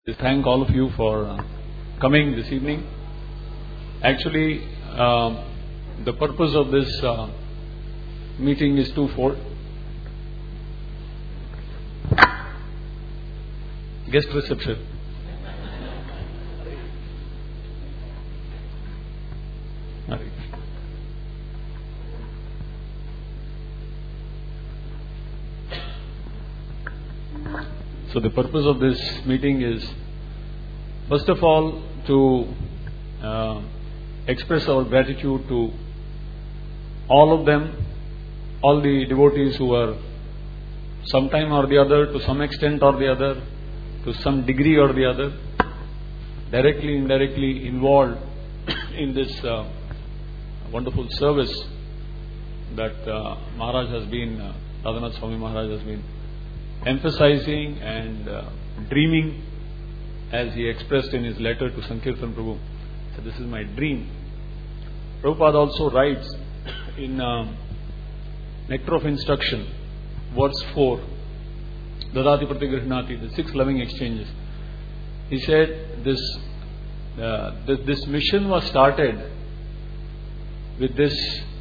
Thank all of you for coming this evening. Actually, the purpose of this meeting is twofold. Guest reception. So the purpose of this meeting is, first of all, to express our gratitude to all of them, all the devotees who are sometime or the other, to some extent or the other, to some degree or the other, directly, indirectly involved in this wonderful service that Maharaj has been, Radhanath Swami Maharaj has been emphasizing and dreaming, as he expressed in his letter to Sankirtan Prabhu. So this is my dream. Prabhupada also writes in Nectar of Instruction, verse 4, Dadati Pratigrihnati, the 6 loving exchanges. He said this mission was started with this,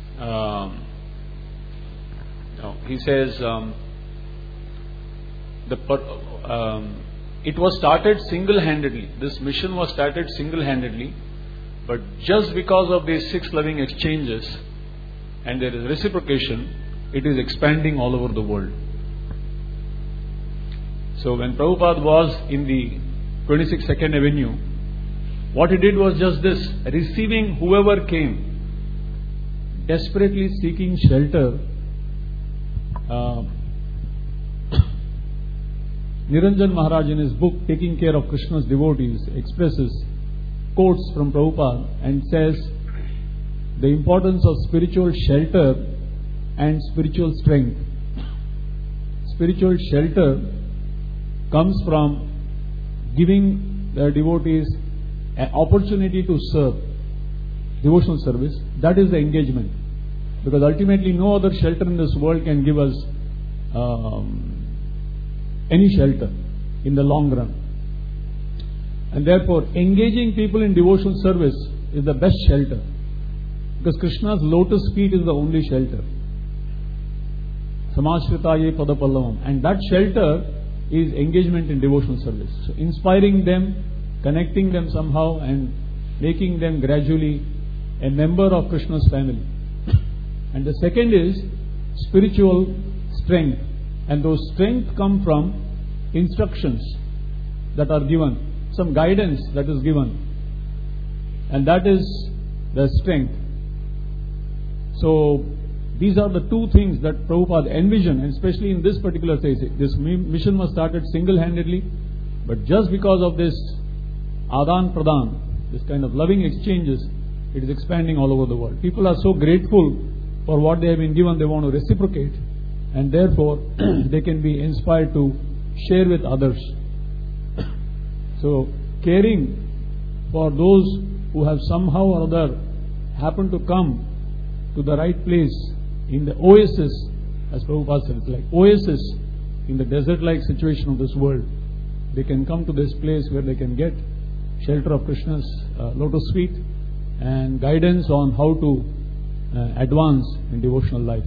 he says, it was started single-handedly. This mission was started single-handedly, but just because of these 6 loving exchanges and there is reciprocation, it is expanding all over the world. So when Prabhupada was in the 26 Second Avenue, what he did was just this, receiving whoever came, desperately seeking shelter. Niranjan Maharaj, in his book Taking Care of Krishna's Devotees, expresses quotes from Prabhupada and says the importance of spiritual shelter and spiritual strength. Spiritual shelter comes from giving the devotees an opportunity to serve, devotional service. That is the engagement, because ultimately no other shelter in this world can give us any shelter in the long run. And therefore, engaging people in devotional service is the best shelter, because Krishna's lotus feet is the only shelter. Samashkritaye padapallavam. And that shelter is engagement in devotional service. So inspiring them, connecting them somehow, and making them gradually a member of Krishna's family. And the second is spiritual strength. And those strength come from instructions that are given, some guidance that is given, and that is the strength. So these are the two things that Prabhupada envisioned, and especially in this particular case, this mission was started single-handedly, but just because of this Adan Pradan, this kind of loving exchanges, it is expanding all over the world. People are so grateful for what they have been given, they want to reciprocate. And therefore, they can be inspired to share with others. So, caring for those who have somehow or other happened to come to the right place in the oasis, as Prabhupada said, it's like oasis in the desert-like situation of this world. They can come to this place where they can get shelter of Krishna's lotus feet and guidance on how to advance in devotional life.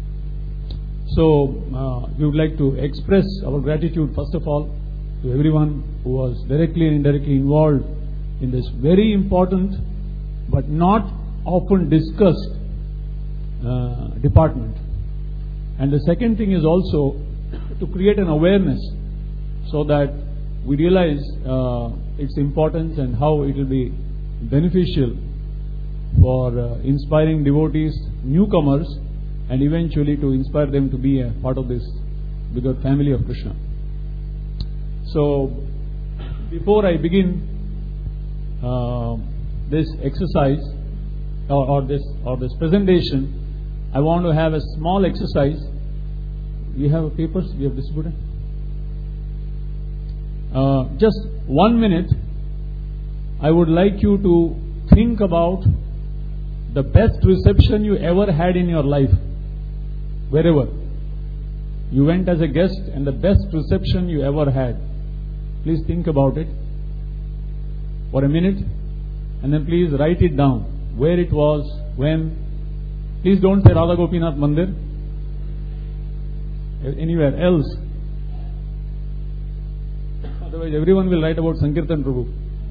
So, we would like to express our gratitude, first of all, to everyone who was directly and indirectly involved in this very important but not often discussed department. And the second thing is also to create an awareness so that we realize its importance and how it will be beneficial for inspiring devotees, newcomers, and eventually to inspire them to be a part of this bigger family of Krishna. So, before I begin this exercise or this presentation, I want to have a small exercise. We have papers we have distributed. Just 1 minute, I would like you to think about the best reception you ever had in your life. Wherever you went as a guest and the best reception you ever had. Please think about it. for a minute and then please write it down. Where it was, when. Please don't say Radha Gopinath Mandir. Anywhere else. Otherwise everyone will write about Sankirtan Prabhu.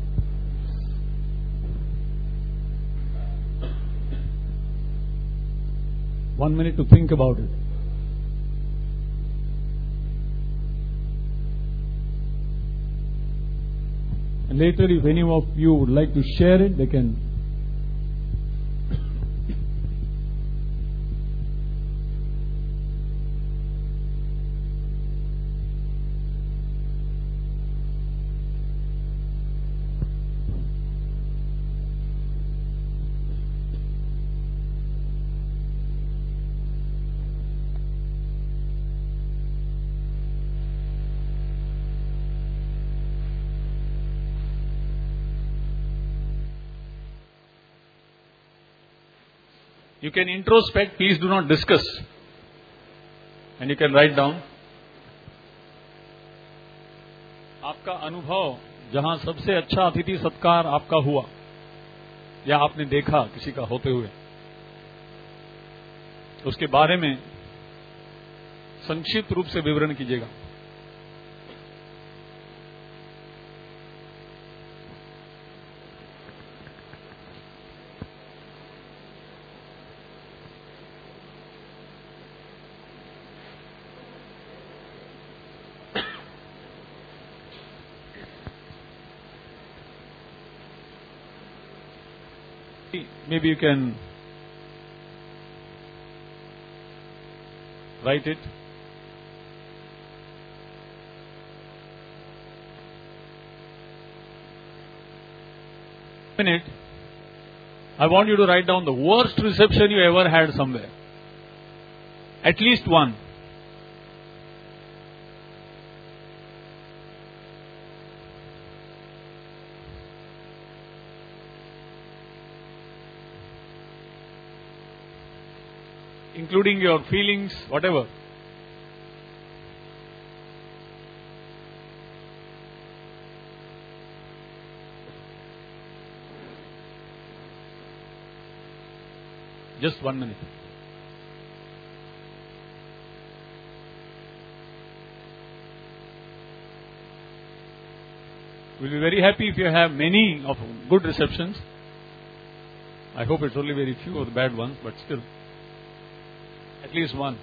One minute to think about it. And later, if any of you would like to share it, they can. You can introspect, please do not discuss. And you can write down. आपका अनुभव जहां सबसे अच्छा अतिथि सत्कार आपका हुआ या आपने देखा किसी का होते हुए, उसके बारे में संक्षिप्त रूप से विवरण कीजिएगा. Maybe you can write it. Minute. I want you to write down the worst reception you ever had somewhere. At least one. Including your feelings, whatever. Just 1 minute. We'll be very happy if you have many of good receptions. I hope it's only very few of the bad ones, but still. At least one.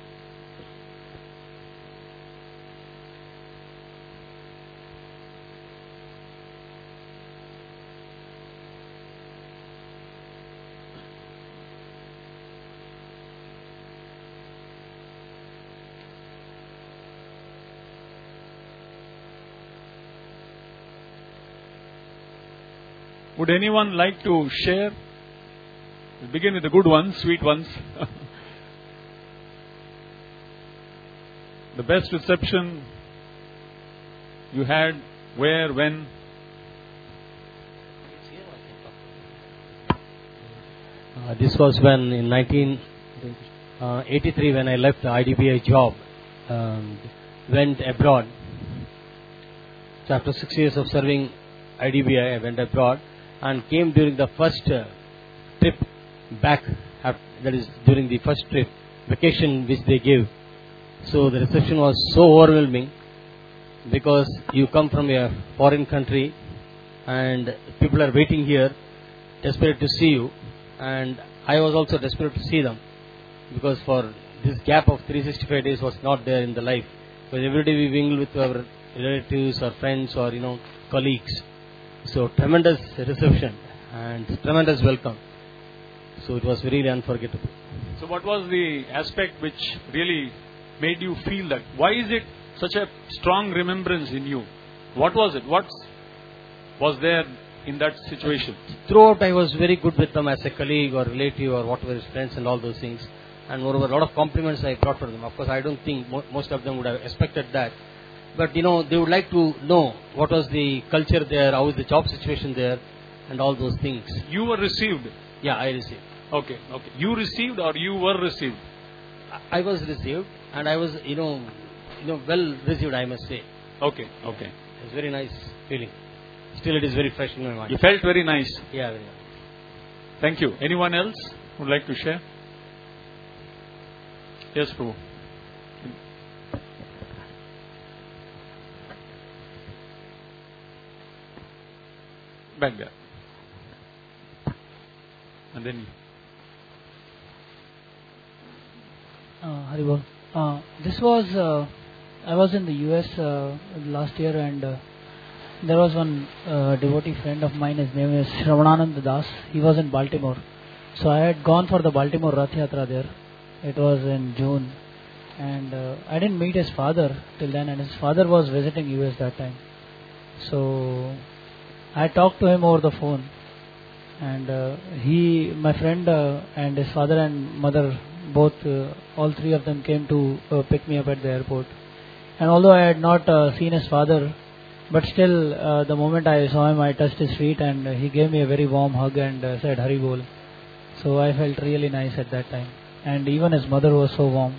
Would anyone like to share? We'll begin with the good ones, sweet ones. The best reception you had, where, when? This was when in 1983 when I left the IDBI job, went abroad. So after 6 years of serving IDBI, I went abroad and came during the first trip back, that is during the first trip, vacation which they gave. So the reception was so overwhelming because you come from a foreign country and people are waiting here, desperate to see you, and I was also desperate to see them because for this gap of 365 days was not there in the life. Because every day we mingle with our relatives or friends or colleagues. So tremendous reception and tremendous welcome. So it was really unforgettable. So what was the aspect which really made you feel that? Why is it such a strong remembrance in you? What was it? What was there in that situation? Throughout I was very good with them as a colleague or relative or whatever, friends and all those things. And moreover, a lot of compliments I brought for them. Of course, I don't think most of them would have expected that. But they would like to know what was the culture there, how is the job situation there, and all those things. You were received? Yeah, I received. Okay. You received or you were received? I was received, and I was, well received, I must say. Okay. It was very nice feeling. still it is very fresh in my mind. You felt very nice. Yeah, very nice. Thank you. Anyone else would like to share? Yes, Prabhu. Back there. And then Haribol. This was, I was in the US last year, and there was one devotee friend of mine. His name is Shravananand Das. He was in Baltimore. So I had gone for the Baltimore Rath Yatra there. It was in June. And I didn't meet his father till then, and his father was visiting US that time. So I talked to him over the phone. And my friend and his father and mother, both, all three of them came to pick me up at the airport. And although I had not seen his father, but still, the moment I saw him, I touched his feet, and he gave me a very warm hug and said, Haribol. So I felt really nice at that time. And even his mother was so warm.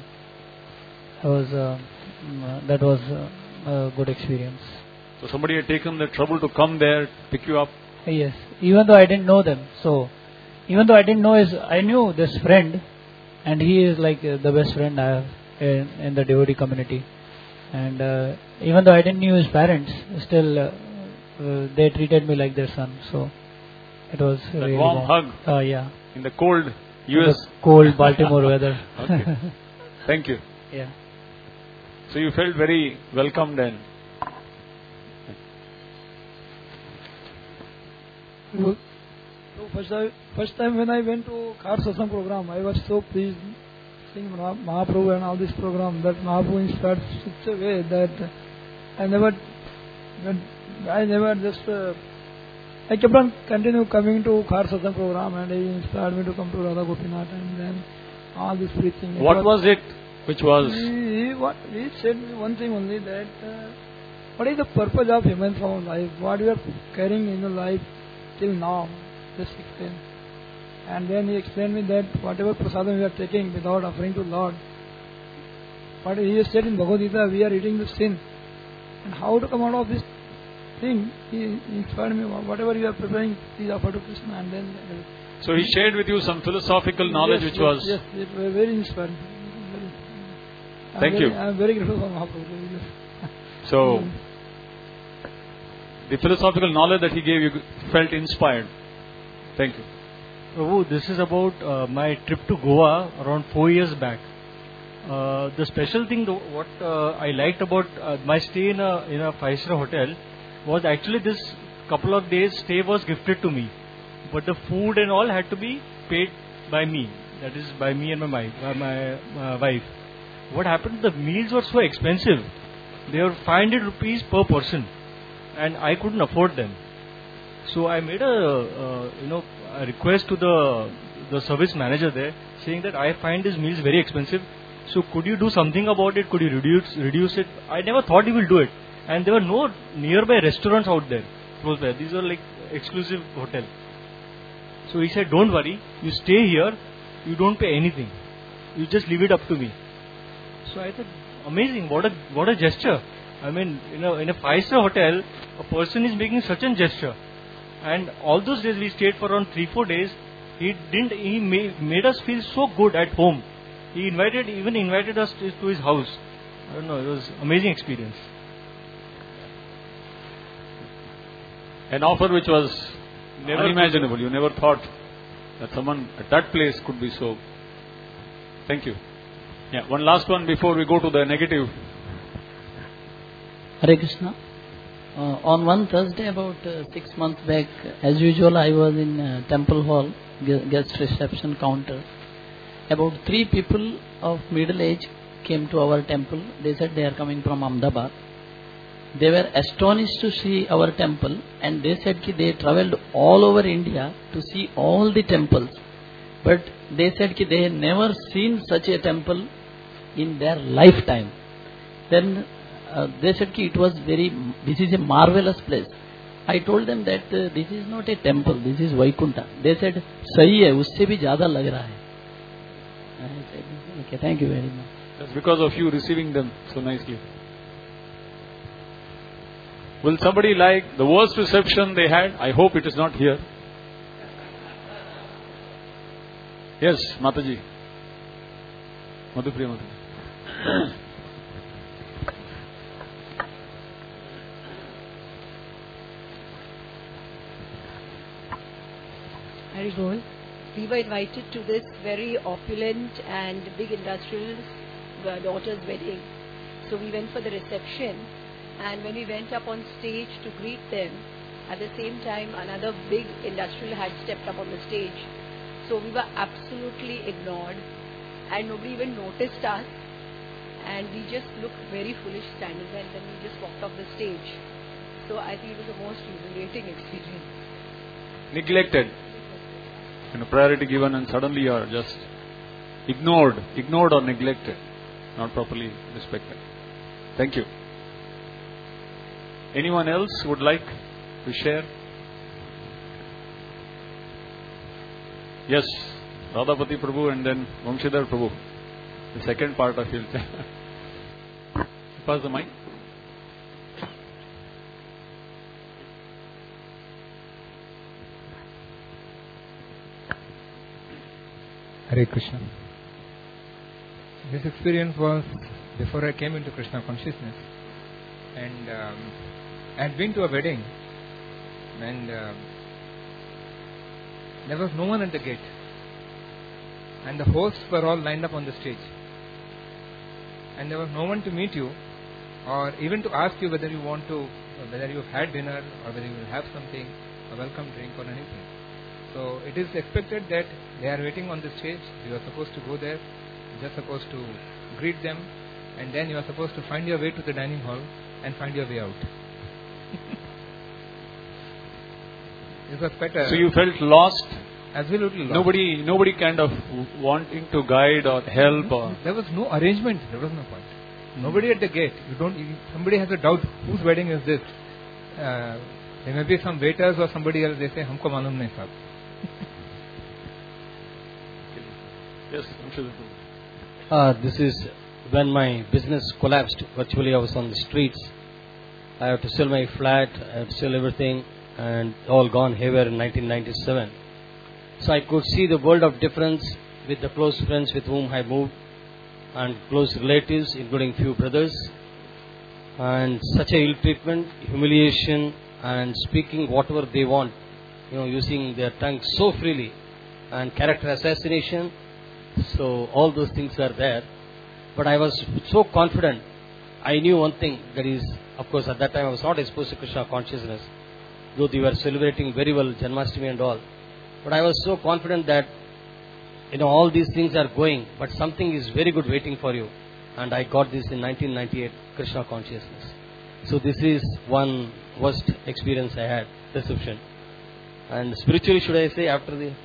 That was a good experience. So somebody had taken the trouble to come there, pick you up. Yes, even though I didn't know them. So, even though I didn't know I knew this friend, and he is like the best friend I have in the devotee community. And even though I didn't know his parents, still they treated me like their son. So, it was That really warm hug. Yeah. In the cold US. The cold Baltimore weather. Okay. Thank you. Yeah. So you felt very welcomed then. So first time when I went to Khar Satsang program, I was so pleased seeing Mahaprabhu and all this program, that Mahaprabhu inspired such a way that I kept on continue coming to Khar Satsang program, and he inspired me to come to Radha Gopinath, and then all this preaching. What was it which was? He said me one thing only, that what is the purpose of human form life? What you are carrying in your life till now? Just explain. And then he explained me that whatever prasadam we are taking without offering to Lord, what he said in Bhagavad Gita, we are eating the sin. And how to come out of this thing? He inspired me. Whatever you are preparing, please offer to Krishna. And then. So he shared with you some philosophical knowledge, yes, which was. Yes, it was very inspiring. Thank you. I am very grateful for Mahaprabhu. So, the philosophical knowledge that he gave you felt inspired. Thank you. Prabhu, this is about my trip to Goa around 4 years back. The special thing, what I liked about my stay in a 5-star hotel was actually this couple of days stay was gifted to me, but the food and all had to be paid by me. That is by me and my wife. What happened? The meals were so expensive. They were 500 rupees per person, and I couldn't afford them. So I made a request to the service manager there, saying that I find these meals very expensive. So could you do something about it? Could you reduce it? I never thought he will do it, and there were no nearby restaurants out there close by. These were like exclusive hotel. So he said, "Don't worry, you stay here. You don't pay anything. You just leave it up to me." So I thought, amazing! What a gesture! I mean, in a 5-star hotel, a person is making such a gesture. And all those days we stayed for around 3-4 days. He made us feel so good at home. He even invited us to his house. I don't know, it was amazing experience. An offer which was unimaginable. You never thought that someone at that place could be so. Thank you. Yeah, one last one before we go to the negative. Hare Krishna. On one Thursday about 6 months back, as usual, I was in Temple Hall, guest reception counter. About 3 people of middle age came to our temple. They said they are coming from Ahmedabad. They were astonished to see our temple, and they said that they travelled all over India to see all the temples. But they said that they had never seen such a temple in their lifetime. Then they said that this is a marvelous place. I told them that this is not a temple, this is Vaikuntha. They said, "Sahi hai, usse bhi zyada lag raha hai." I said, "Okay, thank you very much." That's because of you receiving them so nicely. Will somebody like the worst reception they had? I hope it is not here. Yes, Mataji. Madhupriya Mataji. Haribol. We were invited to this very opulent and big industrial daughter's wedding. So we went for the reception, and when we went up on stage to greet them, at the same time another big industrial had stepped up on the stage. So we were absolutely ignored, and nobody even noticed us, and we just looked very foolish standing there, and then we just walked off the stage. So I think it was the most humiliating experience. Neglected. Priority given, and suddenly you are just ignored or neglected, not properly respected. Thank you. Anyone else would like to share? Yes, Radhapati Prabhu and then Vamshidhar Prabhu. The second part of it. Pass the mic. Hare Krishna. This experience was before I came into Krishna consciousness, and I had been to a wedding, and there was no one at the gate, and the hosts were all lined up on the stage, and there was no one to meet you, or even to ask you whether you had dinner, or whether you will have something, a welcome drink or anything. So it is expected that they are waiting on the stage. You are supposed to go there, just supposed to greet them, and then you are supposed to find your way to the dining hall and find your way out. This was quite a... So you felt lost? Absolutely lost. Nobody kind of wanting to guide or help or... There was no arrangement. There was no point. Nobody at the gate. Somebody has a doubt, whose wedding is this? There may be some waiters or somebody else. They say, "Humko malum nahi sahab." Yes, I'm sure. This is when my business collapsed. Virtually I was on the streets. I had to sell my flat, I had to sell everything, and all gone haywire in 1997. So I could see the world of difference with the close friends with whom I moved, and close relatives, including few brothers, and such a ill treatment, humiliation, and speaking whatever they want, using their tongue so freely, and character assassination. So all those things are there. But I was so confident. I knew one thing, that is, of course, at that time I was not exposed to Krishna consciousness, though they were celebrating very well Janmashtami and all. But I was so confident that, all these things are going, but something is very good waiting for you. And I got this in 1998, Krishna consciousness. So this is one worst experience I had, reception. And spiritually, should I say, after the...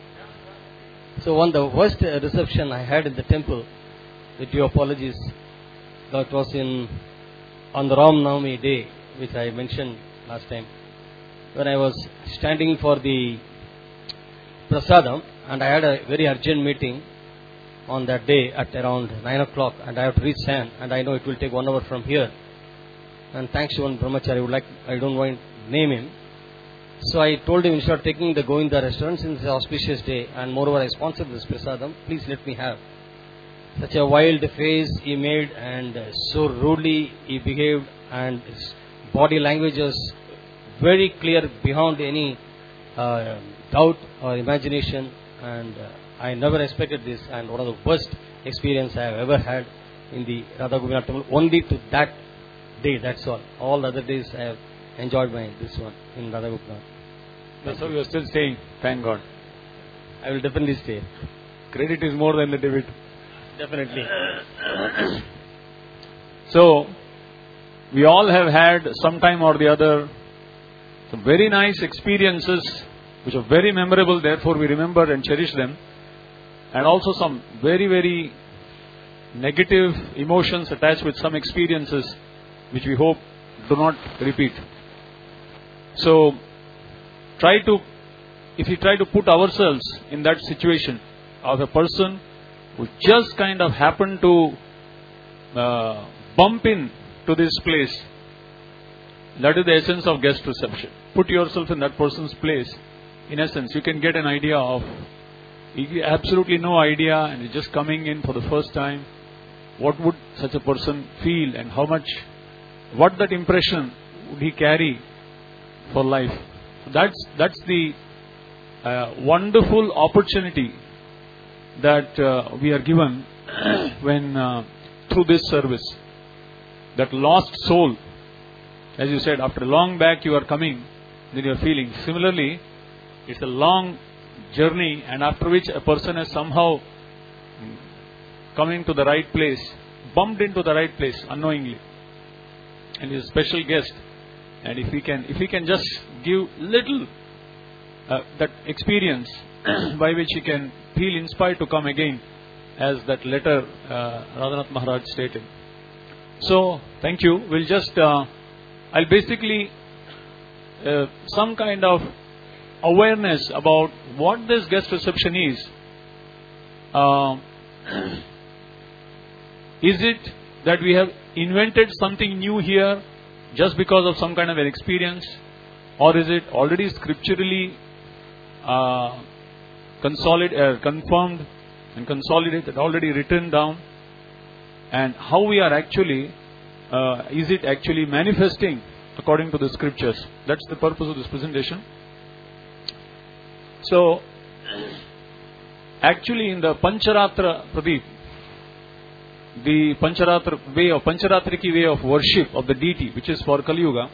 So the worst reception I had in the temple, with due apologies, that was on the Ram Navami day, which I mentioned last time, when I was standing for the prasadam, and I had a very urgent meeting on that day at around 9 o'clock, and I have to reach San, and I know it will take 1 hour from here. And thanks to one brahmachari, I don't want to name him. So I told him, instead of taking the Govinda restaurant, since it's an auspicious day, and moreover I sponsored this prasadam, please let me have. Such a wild face he made, and so rudely he behaved, and his body language was very clear beyond any doubt or imagination, and I never expected this, and one of the worst experience I have ever had in the Radha Gopinath temple, only to that day, that's all. All the other days I have enjoyed this one in Radha Gopinath. That's how you are still staying, thank God. I will definitely stay. Credit is more than the debit. Definitely. So, we all have had sometime or the other some very nice experiences which are very memorable, therefore we remember and cherish them, and also some very, very negative emotions attached with some experiences which we hope do not repeat. So, if we try to put ourselves in that situation of a person who just kind of happened to bump in to this place, That is the essence of guest reception. Put yourself in that person's place. In essence, you can get an idea of, absolutely no idea, and you're just coming in for the first time. What would such a person feel, and what that impression would he carry for life? That's the wonderful opportunity that we are given when through this service. That lost soul, as you said, after long back you are coming, then you are feeling. Similarly, it's a long journey, and after which a person has somehow coming to the right place, bumped into the right place unknowingly, and is a special guest. And if we can just give little that experience by which he can feel inspired to come again, as that letter Radhanath Maharaj stated. So, thank you. We'll just, I'll basically, some kind of awareness about what this guest reception is. Is it that we have invented something new here just because of some kind of an experience? Or is it already scripturally confirmed and consolidated, already written down? And how we are actually, is it actually manifesting according to the scriptures? That's the purpose of this presentation. So, actually in the Pancharatra Pradeep, the Pancharatriki way of worship of the deity, which is for Kali Yuga,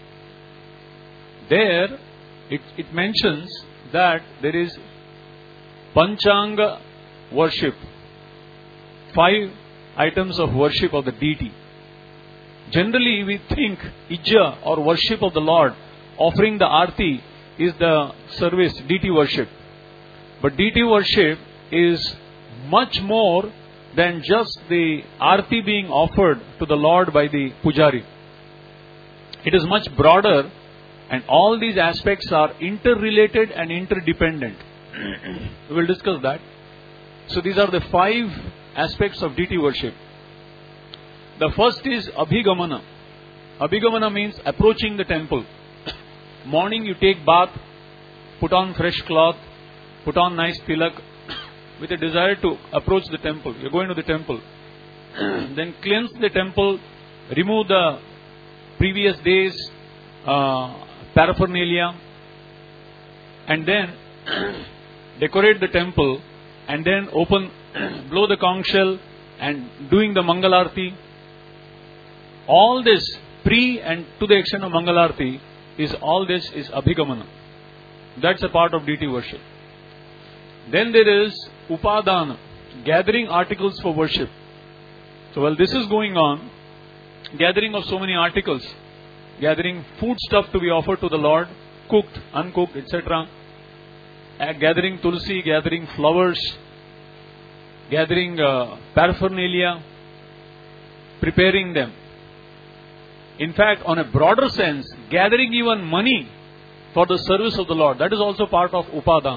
there it mentions that there is Panchanga worship, 5 items of worship of the deity. Generally, we think Ijja or worship of the Lord, offering the Aarti, is the service, deity worship. But deity worship is much more than just the Aarti being offered to the Lord by the Pujari. It is much broader, and all these aspects are interrelated and interdependent. We will discuss that. So these are the 5 aspects of deity worship. The first is Abhigamana. Abhigamana means approaching the temple. Morning you take bath, put on fresh cloth, put on nice tilak, with a desire to approach the temple. You're going to the temple. Then cleanse the temple, remove the previous day's paraphernalia, and then decorate the temple, and then blow the conch shell and doing the Mangalarti. All this pre and to the extent of Mangalarti is Abhigamana. That's a part of deity worship. Then there is Upadana, gathering articles for worship. So while this is going on, gathering of so many articles, gathering food stuff to be offered to the Lord, cooked, uncooked, etc. Gathering tulsi, gathering flowers, gathering paraphernalia, preparing them. In fact, on a broader sense, gathering even money for the service of the Lord, that is also part of Upadana.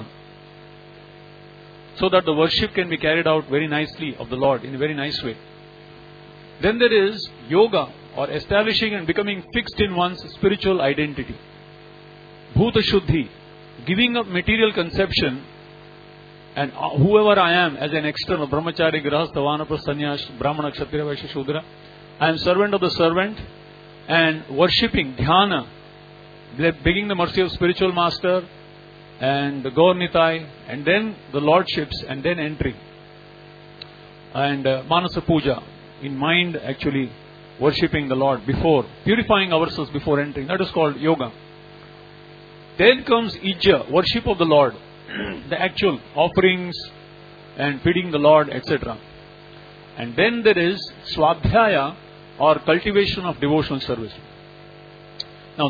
So that the worship can be carried out very nicely of the Lord in a very nice way. Then there is yoga, or establishing and becoming fixed in one's spiritual identity. Bhuta Shuddhi, giving up material conception, and whoever I am as an external, Brahmachari, Grahastha, Vanaprastha, Sannyas, Brahmana, Kshatriya, Vaishya, Shudra, I am servant of the servant, and worshipping, dhyana, begging the mercy of spiritual master, and the Gaur Nitai, and then the lordships, and then entering. And Manasa Puja, in mind actually worshipping the Lord before, purifying ourselves before entering. That is called yoga. Then comes Ijja, worship of the Lord, the actual offerings and feeding the Lord, etc. And then there is Swadhyaya, or cultivation of devotional service. Now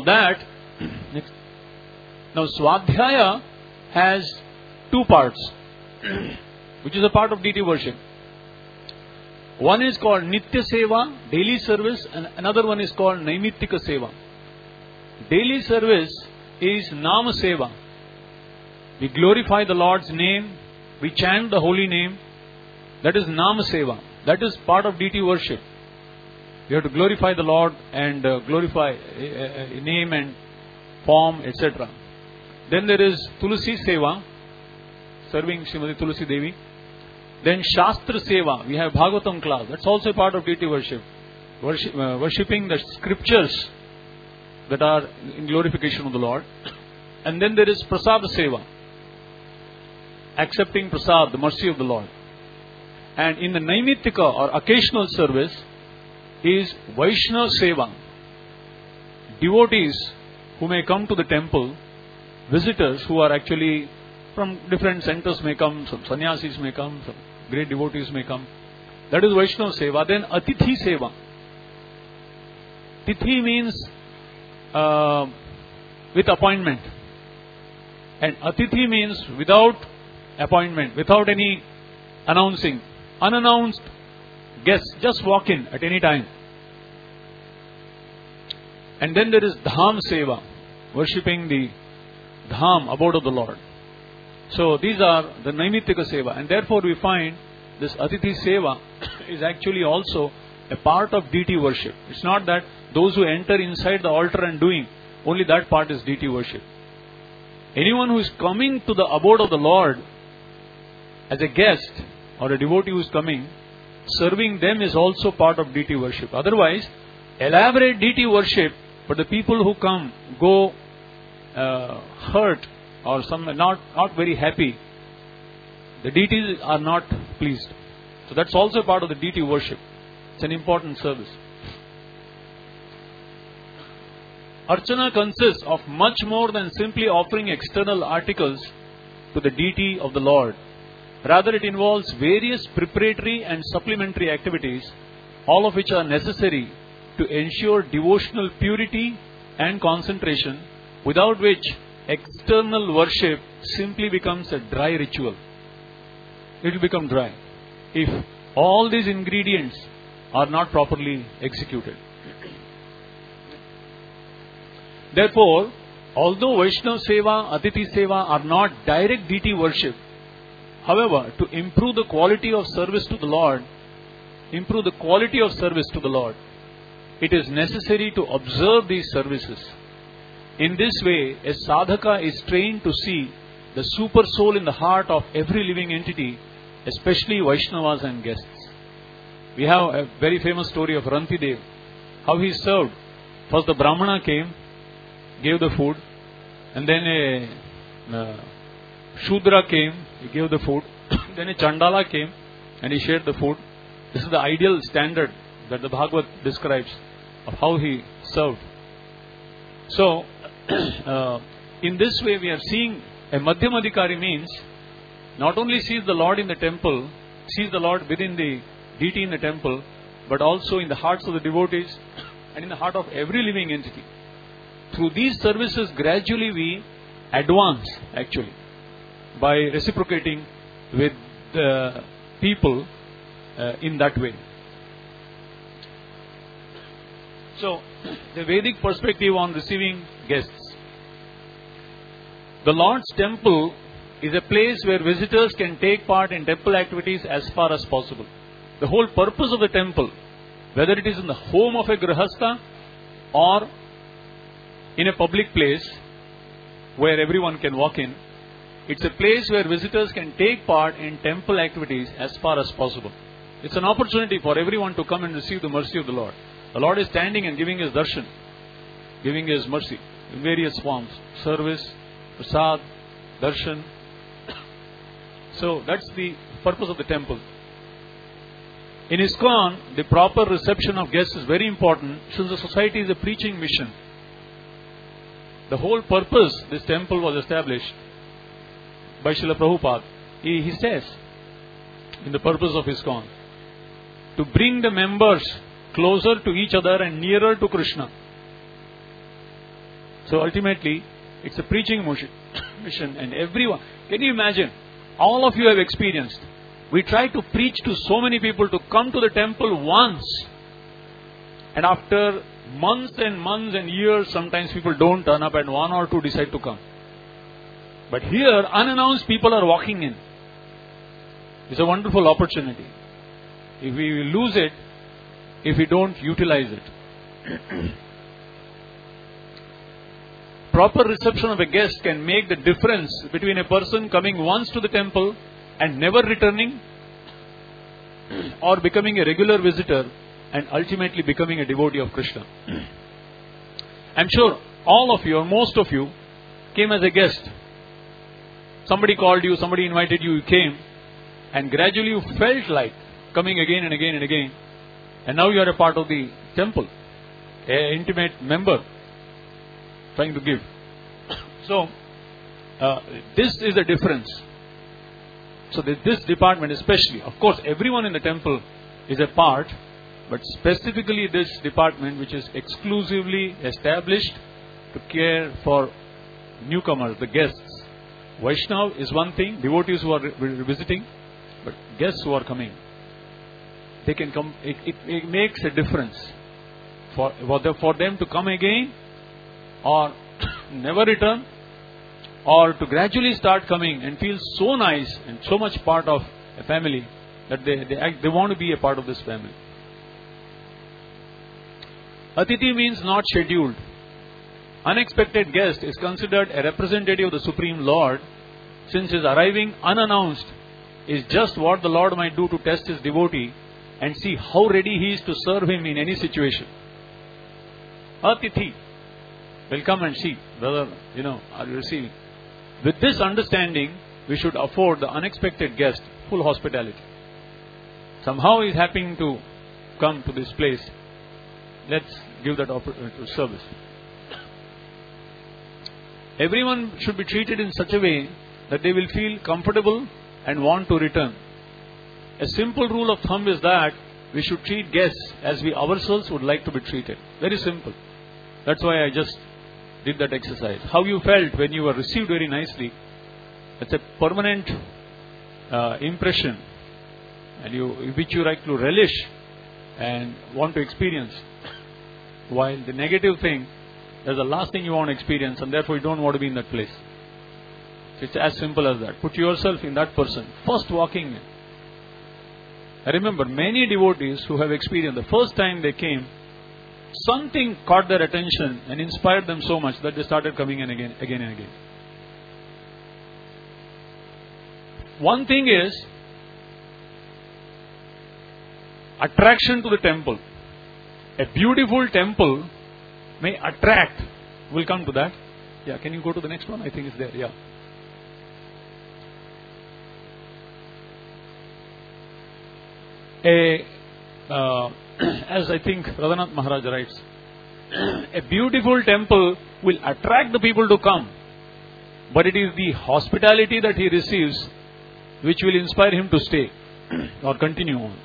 Swadhyaya has 2 parts, which is a part of deity worship. One is called Nitya Seva, daily service, and another one is called Naimittika Seva. Daily service is Nama Seva. We glorify the Lord's name, we chant the holy name. That is Nama Seva. That is part of deity worship. We have to glorify the Lord and glorify name and form, etc. Then there is Tulsi Seva, serving Srimati Tulsi Devi. Then Shastra Seva, we have Bhagavatam class. That's also a part of deity worship. Worshipping the scriptures that are in glorification of the Lord. And then there is Prasad Seva, accepting Prasad, the mercy of the Lord. And in the Naimittika or occasional service is Vaishnava Seva. Devotees who may come to the temple, visitors who are actually from different centers may come, some sannyasis may come, some great devotees may come. That is Vaishnava Seva. Then Atithi Seva. Tithi means with appointment. And Atithi means without appointment, without any announcing. Unannounced guests just walk in at any time. And then there is Dham Seva, worshipping the Dham, abode of the Lord. So these are the Naimittika Seva, and therefore we find this Atithi Seva is actually also a part of deity worship. It's not that those who enter inside the altar and doing, only that part is deity worship. Anyone who is coming to the abode of the Lord as a guest or a devotee who is coming, serving them is also part of deity worship. Otherwise, elaborate deity worship, but the people who come go hurt or some not very happy, the deities are not pleased. So that's also part of the deity worship. It's an important service. Archana consists of much more than simply offering external articles to the deity of the Lord. Rather, it involves various preparatory and supplementary activities, all of which are necessary to ensure devotional purity and concentration, without which external worship simply becomes a dry ritual. It will become dry if all these ingredients are not properly executed. Therefore, although Vaishnava Seva, Atithi Seva are not direct deity worship, however, to improve the quality of service to the Lord, it is necessary to observe these services. In this way, a sadhaka is trained to see the super soul in the heart of every living entity, especially Vaishnavas and guests. We have a very famous story of Rantidev, how he served. First the Brahmana came, gave the food, and then a Shudra came, he gave the food, then a Chandala came and he shared the food. This is the ideal standard that the Bhagavad describes of how he served. So, in this way we are seeing a Madhyamadhikari means not only sees the Lord in the temple, sees the Lord within the deity in the temple, but also in the hearts of the devotees and in the heart of every living entity. Through these services, gradually we advance actually by reciprocating with the people in that way. So, the Vedic perspective on receiving guests. The Lord's temple is a place where visitors can take part in temple activities as far as possible. The whole purpose of the temple, whether it is in the home of a grihastha or in a public place where everyone can walk in, it's a place where visitors can take part in temple activities as far as possible. It's an opportunity for everyone to come and receive the mercy of the Lord. The Lord is standing and giving His darshan, giving His mercy in various forms. Service, prasad, darshan. So that's the purpose of the temple. In ISKCON, the proper reception of guests is very important since the society is a preaching mission. The whole purpose this temple was established by Srila Prabhupada. He says in the purpose of ISKCON, to bring the members closer to each other and nearer to Krishna. So ultimately, it's a preaching mission, and everyone, can you imagine, all of you have experienced, we try to preach to so many people to come to the temple once, and after months and years, sometimes people don't turn up and one or two decide to come. But here, unannounced people are walking in. It's a wonderful opportunity. If we lose it, if we don't utilize it. Proper reception of a guest can make the difference between a person coming once to the temple and never returning, or becoming a regular visitor and ultimately becoming a devotee of Krishna. I'm sure all of you, or most of you, came as a guest. Somebody called you, somebody invited you, you came, and gradually you felt like coming again and again and again, and now you are a part of the temple, an intimate member trying to give. So, this is the difference. So this department especially, of course everyone in the temple is a part, but specifically this department which is exclusively established to care for newcomers, the guests. Vaishnav is one thing, devotees who are visiting, but guests who are coming, they can come. It makes a difference for them to come again, or never return, or to gradually start coming and feel so nice and so much part of a family that they want to be a part of this family. Atithi means not scheduled. Unexpected guest is considered a representative of the Supreme Lord, since his arriving unannounced is just what the Lord might do to test his devotee and see how ready he is to serve him in any situation. Atithi will come and see whether, are you receiving. With this understanding, we should afford the unexpected guest full hospitality. Somehow he is happening to come to this place. Let's give that opportunity to service. Everyone should be treated in such a way that they will feel comfortable and want to return. A simple rule of thumb is that we should treat guests as we ourselves would like to be treated. Very simple. That's why I just did that exercise. How you felt when you were received very nicely, that's a permanent impression, and which you like to relish and want to experience. While the negative thing, that's the last thing you want to experience, and therefore you don't want to be in that place. It's as simple as that. Put yourself in that person, first walking in. I remember many devotees who have experienced the first time they came, something caught their attention and inspired them so much that they started coming in again and again. One thing is attraction to the temple. A beautiful temple may attract. We'll come to that. Yeah, can you go to the next one? I think it's there. Yeah. As I think Radhanath Maharaj writes, a beautiful temple will attract the people to come, but it is the hospitality that he receives which will inspire him to stay or continue on.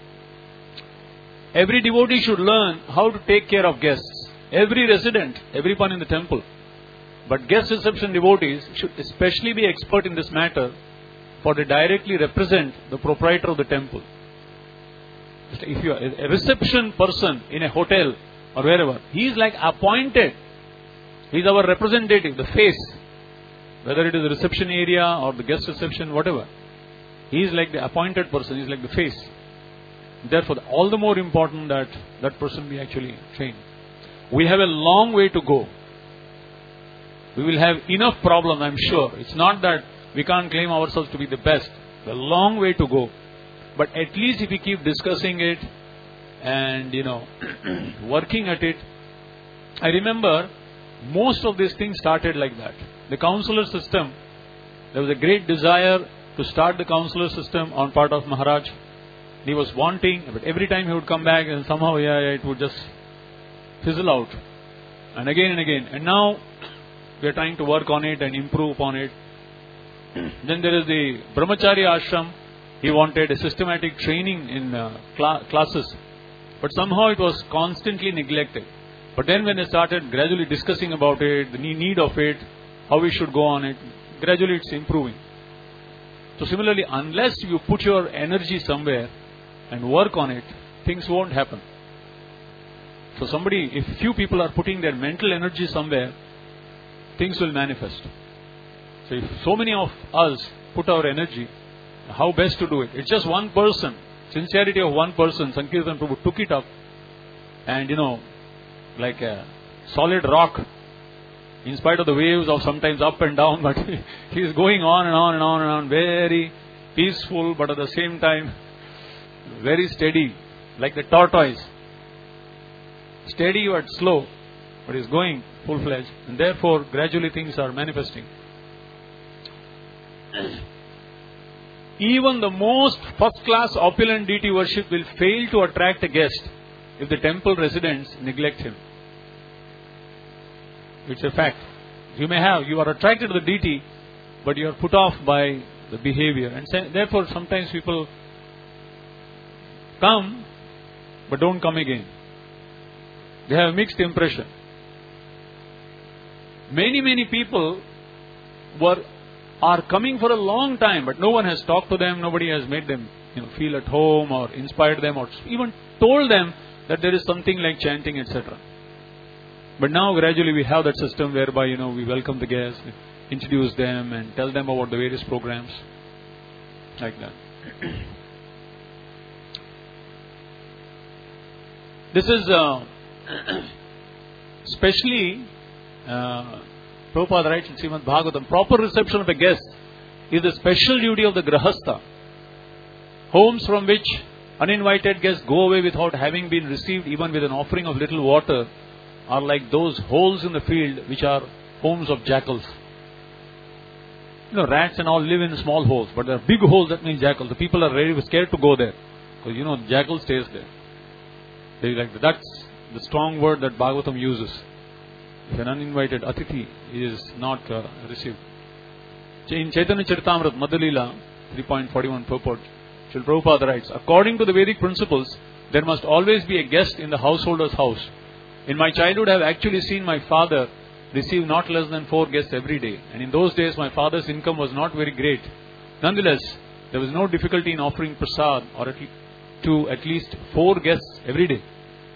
Every devotee should learn how to take care of guests. Every resident, everyone in the temple. But guest reception devotees should especially be expert in this matter, for they directly represent the proprietor of the temple. If you are a reception person in a hotel or wherever, he is like appointed. He is our representative, the face. Whether it is the reception area or the guest reception, whatever. He is like the appointed person, he is like the face. Therefore, all the more important that that person be actually trained. We have a long way to go. We will have enough problems, I'm sure. It's not that we can't claim ourselves to be the best. A long way to go. But at least if we keep discussing it and, working at it. I remember most of these things started like that. The counselor system, there was a great desire to start the counselor system on part of Maharaj. He was wanting, but every time he would come back and somehow, it would just fizzle out. And again and again. And now we are trying to work on it and improve upon it. Then there is the Brahmacharya ashram. He wanted a systematic training in classes. But somehow it was constantly neglected. But then when they started gradually discussing about it, the need of it, how we should go on it, gradually it's improving. So similarly, unless you put your energy somewhere and work on it, things won't happen. So if few people are putting their mental energy somewhere, things will manifest. So if so many of us put our energy, how best to do it? It's just one person, sincerity of one person. Sankirtan Prabhu took it up and like a solid rock, in spite of the waves of sometimes up and down, but he is going on and on and on and on, very peaceful, but at the same time very steady, like the tortoise. Steady but slow, but is going full-fledged, and therefore gradually things are manifesting. Even the most first-class opulent deity worship will fail to attract a guest if the temple residents neglect him. It's a fact. You are attracted to the deity, but you are put off by the behavior, and therefore sometimes people come but don't come again. They have a mixed impression. Many people are coming for a long time, but no one has talked to them, nobody has made them feel at home or inspired them or even told them that there is something like chanting, etc. But now gradually we have that system whereby we welcome the guests, introduce them and tell them about the various programs, like that. This is especially Prabhupada writes in Srimad Bhagavatam, proper reception of a guest is the special duty of the Grahastha. Homes from which uninvited guests go away without having been received even with an offering of little water are like those holes in the field which are homes of jackals. Rats and all live in small holes, but there are big holes, that means jackals. The people are very scared to go there because jackal stays there. That's the strong word that Bhagavatam uses. If an uninvited Atithi is not received. In Chaitanya Charitamrita, Madhulila 3.41 purport, Srila Prabhupada writes, according to the Vedic principles, there must always be a guest in the householder's house. In my childhood, I have actually seen my father receive not less than 4 guests every day. And in those days, my father's income was not very great. Nonetheless, there was no difficulty in offering prasad to at least 4 guests every day.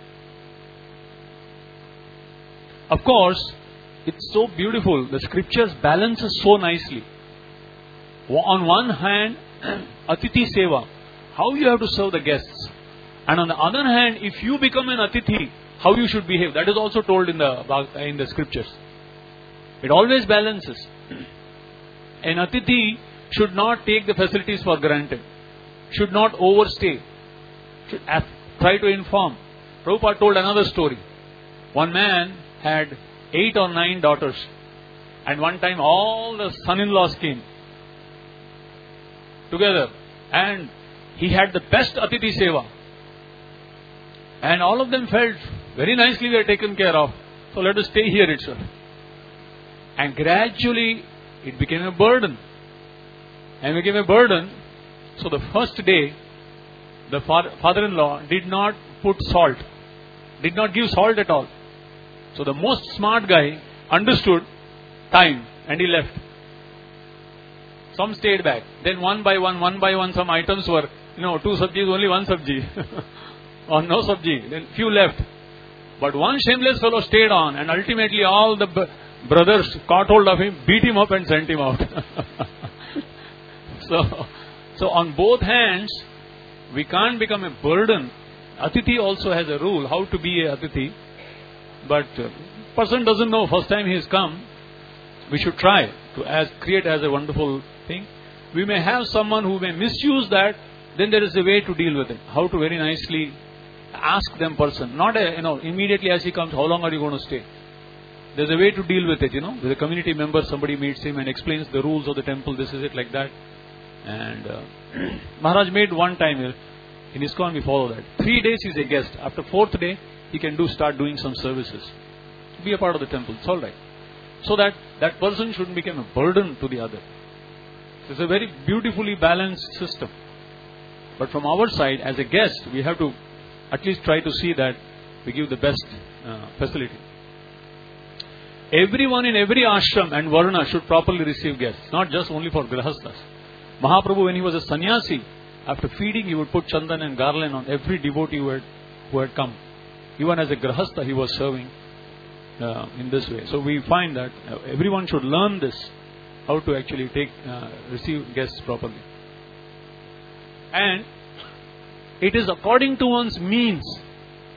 Of course, it's so beautiful. The scriptures balance it so nicely. On one hand, Atithi Seva, how you have to serve the guests. And on the other hand, if you become an Atithi, how you should behave. That is also told in the scriptures. It always balances. An Atithi should not take the facilities for granted. Should not overstay. Should try to inform. Prabhupada told another story. One man had 8 or 9 daughters, and one time all the son-in-laws came together, and he had the best Atithi Seva, and all of them felt very nicely we are taken care of, so let us stay here itself. And gradually it became a burden, so the first day the father-in-law did not put salt, did not give salt at all. So the most smart guy understood time and he left. Some stayed back. Then one by one, some items were, 2 sabjis, only 1 sabji. Or no sabji. Then few left. But one shameless fellow stayed on, and ultimately all the brothers caught hold of him, beat him up and sent him out. So on both hands, we can't become a burden. Atithi also has a rule, how to be a Atithi. But person doesn't know, first time he has come, we should try to create as a wonderful thing. We may have someone who may misuse that, then there is a way to deal with it. How to very nicely ask them person. Not immediately as he comes, how long are you going to stay? There's a way to deal with it, With a community member, somebody meets him and explains the rules of the temple, this is it, like that. And Maharaj made one time here, in ISKCON we follow that. 3 days he's a guest. After 4th day, he can start doing some services. Be a part of the temple, it's alright. So that person shouldn't become a burden to the other. It's a very beautifully balanced system. But from our side, as a guest, we have to at least try to see that we give the best facility. Everyone in every ashram and varna should properly receive guests, not just only for grahasthas. Mahaprabhu, when he was a sannyasi, after feeding, he would put chandan and garland on every devotee who had come. Even as a grahastha, he was serving in this way. So we find that everyone should learn this, how to actually receive guests properly. And it is according to one's means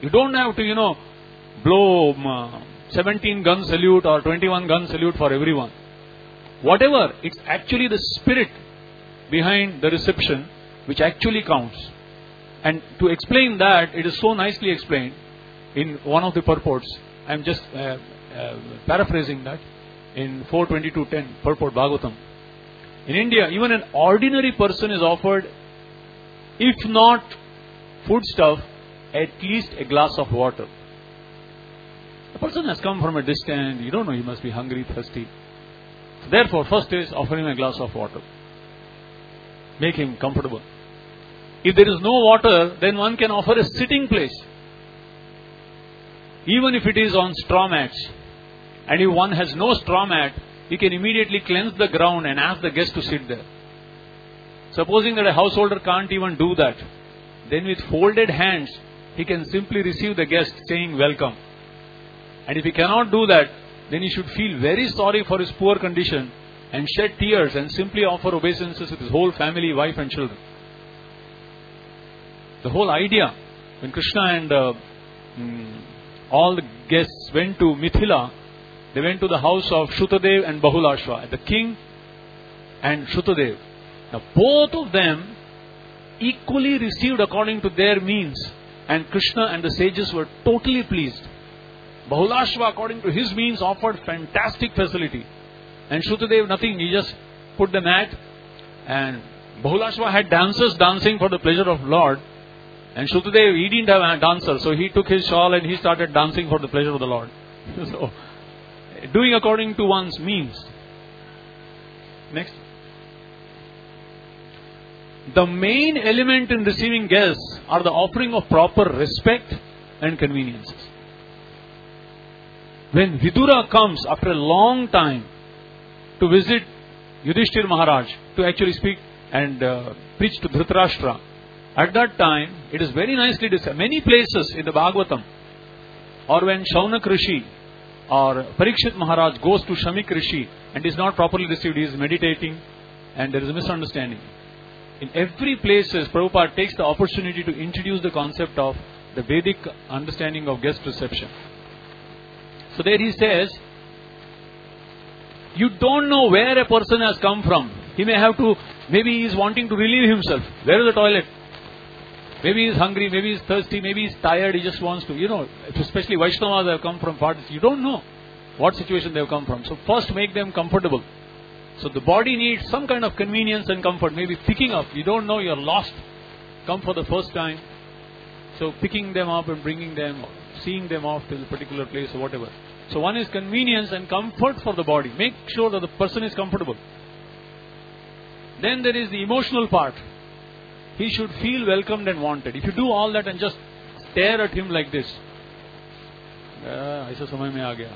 You don't have to, blow 17 gun salute or 21 gun salute for everyone. Whatever, it's actually the spirit behind the reception which actually counts. And to explain that, it is so nicely explained in one of the purports. I am just paraphrasing that in 4:22:10 purport Bhagavatam. In India, even an ordinary person is offered, if not foodstuff, at least a glass of water. The person has come from a distance, you don't know, he must be hungry, thirsty. Therefore, first is offer him a glass of water. Make him comfortable. If there is no water, then one can offer a sitting place. Even if it is on straw mats. And if one has no straw mat, he can immediately cleanse the ground and ask the guest to sit there. Supposing that a householder can't even do that, then with folded hands, he can simply receive the guest saying welcome. And if he cannot do that, then he should feel very sorry for his poor condition and shed tears and simply offer obeisances with his whole family, wife and children. The whole idea, when Krishna and all the guests went to Mithila, they went to the house of Shrutadev and Bahulashva, the king and Shrutadev. Now both of them equally received according to their means, and Krishna and the sages were totally pleased. Bahulashva, according to his means, offered fantastic facility. And Shrutadev, nothing, he just put the mat. And Bahulashva had dancers dancing for the pleasure of Lord. And Shrutadev, he didn't have a dancer, so he took his shawl and he started dancing for the pleasure of the Lord. So, doing according to one's means. Next. The main element in receiving guests are the offering of proper respect and conveniences. When Vidura comes after a long time to visit Yudhishthir Maharaj, to actually speak and preach to Dhritarashtra, at that time, it is very nicely described. Many places in the Bhagavatam, or when Shaunak Rishi or Parikshit Maharaj goes to Shamik Rishi and is not properly received, he is meditating and there is a misunderstanding. In every place, Prabhupada takes the opportunity to introduce the concept of the Vedic understanding of guest reception. So there he says, you don't know where a person has come from. He may have to, maybe he is wanting to relieve himself. Where is the toilet? Maybe he is hungry, maybe he is thirsty, maybe he is tired, he just wants to, especially Vaishnavas have come from parties. You don't know what situation they have come from. So first make them comfortable. So the body needs some kind of convenience and comfort. Maybe picking up, you don't know, you are lost, come for the first time. So picking them up and bringing them, seeing them off to a particular place or whatever. So one is convenience and comfort for the body. Make sure that the person is comfortable. Then there is the emotional part. He should feel welcomed and wanted. If you do all that and just stare at him like this, aisa samay mein aa gaya.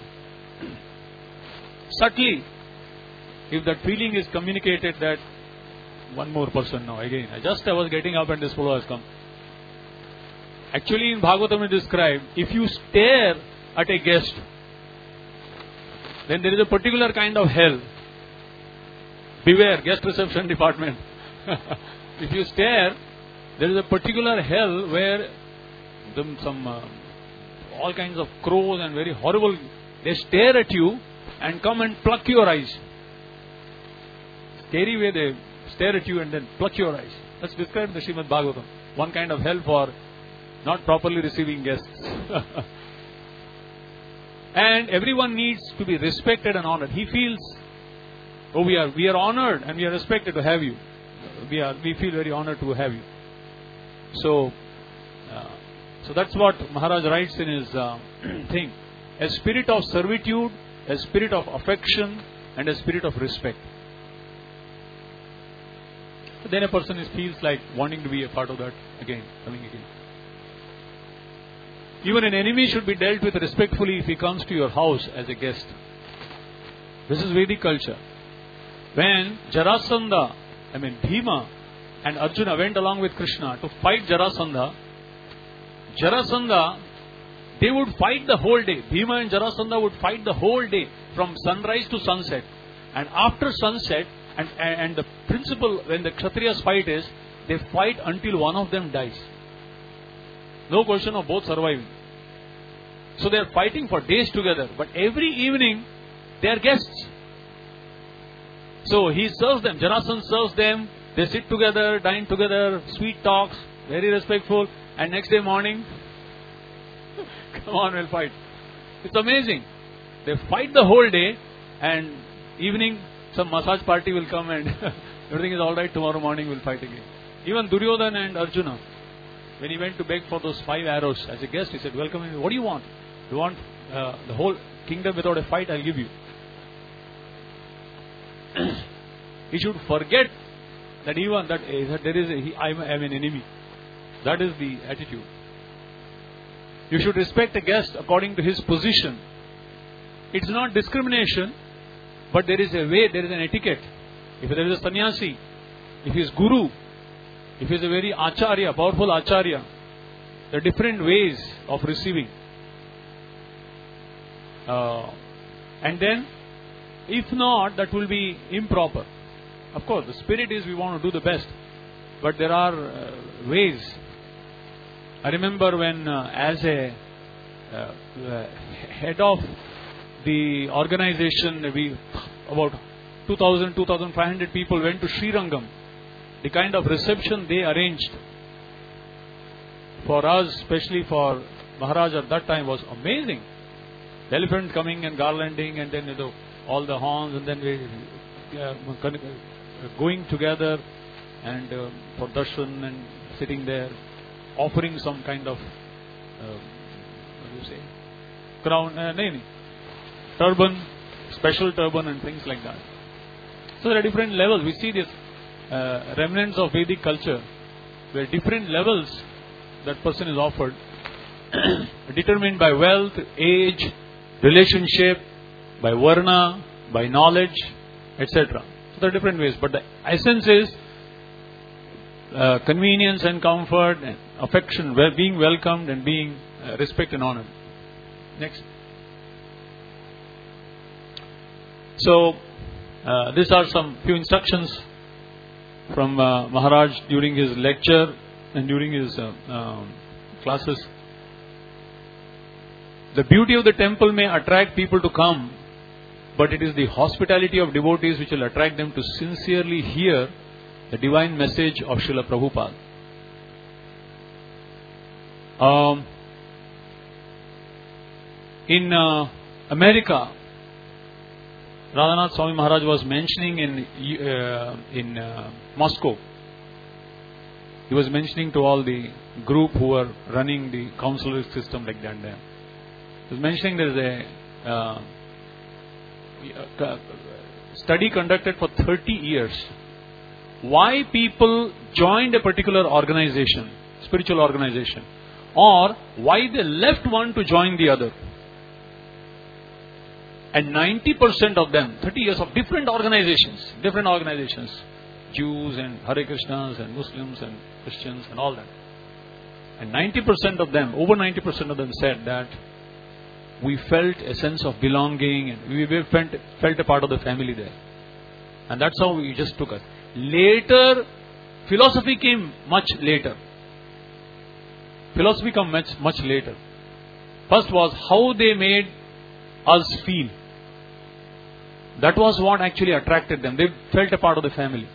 Subtly, if that feeling is communicated that one more person now, again, I was getting up and this fellow has come. Actually in Bhagavatam it is described, if you stare at a guest, then there is a particular kind of hell. Beware, guest reception department. If you stare, there is a particular hell where all kinds of crows and very horrible, they stare at you and come and pluck your eyes. Scary way they stare at you and then pluck your eyes. That's described in the Srimad Bhagavatam. One kind of hell for not properly receiving guests. And everyone needs to be respected and honored. He feels, we are honored and we are respected to have you. We feel very honored to have you. So that's what Maharaj writes in his thing. A spirit of servitude, a spirit of affection, and a spirit of respect. Then a person feels like wanting to be a part of that again, coming again. Even an enemy should be dealt with respectfully if he comes to your house as a guest. This is Vedic culture. When Bhima and Arjuna went along with Krishna to fight Jarasandha, they would fight the whole day. Bhima and Jarasandha would fight the whole day from sunrise to sunset. And after sunset, and the principle when the Kshatriyas fight is, they fight until one of them dies. No question of both surviving. So they are fighting for days together. But every evening, they are guests. So he serves them. Jarasandha serves them. They sit together, dine together, sweet talks, very respectful. And next day morning, come on, we'll fight. It's amazing. They fight the whole day, and evening, some massage party will come and everything is alright. Tomorrow morning we'll fight again. Even Duryodhana and Arjuna, when he went to beg for those 5 arrows as a guest, he said, welcome me. What do you want? You want the whole kingdom without a fight? I'll give you. He should forget that even that there is I'm an enemy. That is the attitude. You should respect a guest according to his position. It's not discrimination, but there is a way, there is an etiquette. If there is a sannyasi, if he is guru, if he is a very acharya, powerful acharya, there are different ways of receiving. And then, if not, that will be improper. Of course, the spirit is we want to do the best, but there are ways. I remember when, as a head of the organization, about 2,000, 2,500 people went to Srirangam. The kind of reception they arranged for us, especially for Maharaj at that time, was amazing. The elephant coming and garlanding, and then all the horns, and then we going together and for darshan and sitting there, offering some kind of what do you say, crown, turban, special turban and things like that. So there are different levels. We see this remnants of Vedic culture, where different levels that person is offered, determined by wealth, age, relationship, by varna, by knowledge, etc. So there are different ways, but the essence is convenience and comfort and affection, being welcomed and being respected and honored. Next. So these are some few instructions from Maharaj during his lecture and during his classes. The beauty of the temple may attract people to come, but it is the hospitality of devotees which will attract them to sincerely hear the divine message of Srila Prabhupada. In America, Radhanath Swami Maharaj was mentioning in Moscow. He was mentioning to all the group who were running the consular system like that there. He was mentioning there is a study conducted for 30 years. Why people joined a particular organization, spiritual organization, or why they left one to join the other. And 90% of them, 30 years of different organizations, Jews and Hare Krishnas and Muslims and Christians and all that. And 90% of them, over 90% of them said that we felt a sense of belonging and we felt a part of the family there. And that's how we just took us. Later, philosophy came much later. Philosophy came much later. First was how they made us feel. That was what actually attracted them. They felt a part of the family.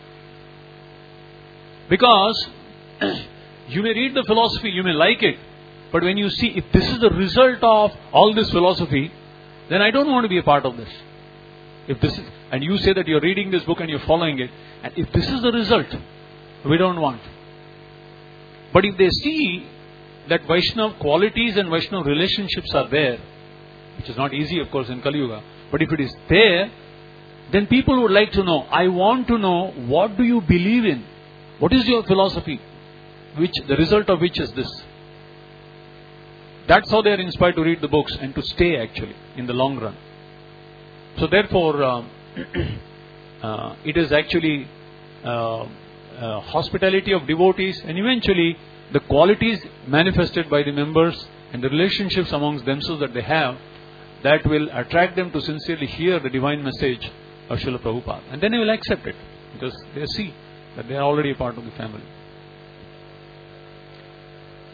Because you may read the philosophy, you may like it, but when you see if this is the result of all this philosophy, then I don't want to be a part of this. If this is, and you say that you're reading this book and you're following it, and if this is the result, we don't want. But if they see that Vaishnava qualities and Vaishnava relationships are there, which is not easy of course in Kali Yuga, but if it is there, then people would like to know, I want to know, what do you believe in? What is your philosophy? Which the result of which is this? That's how they are inspired to read the books and to stay actually in the long run. So therefore, it is actually hospitality of devotees and eventually the qualities manifested by the members and the relationships amongst themselves that they have, that will attract them to sincerely hear the divine message of Srila Prabhupada. And then they will accept it because they see that they are already a part of the family.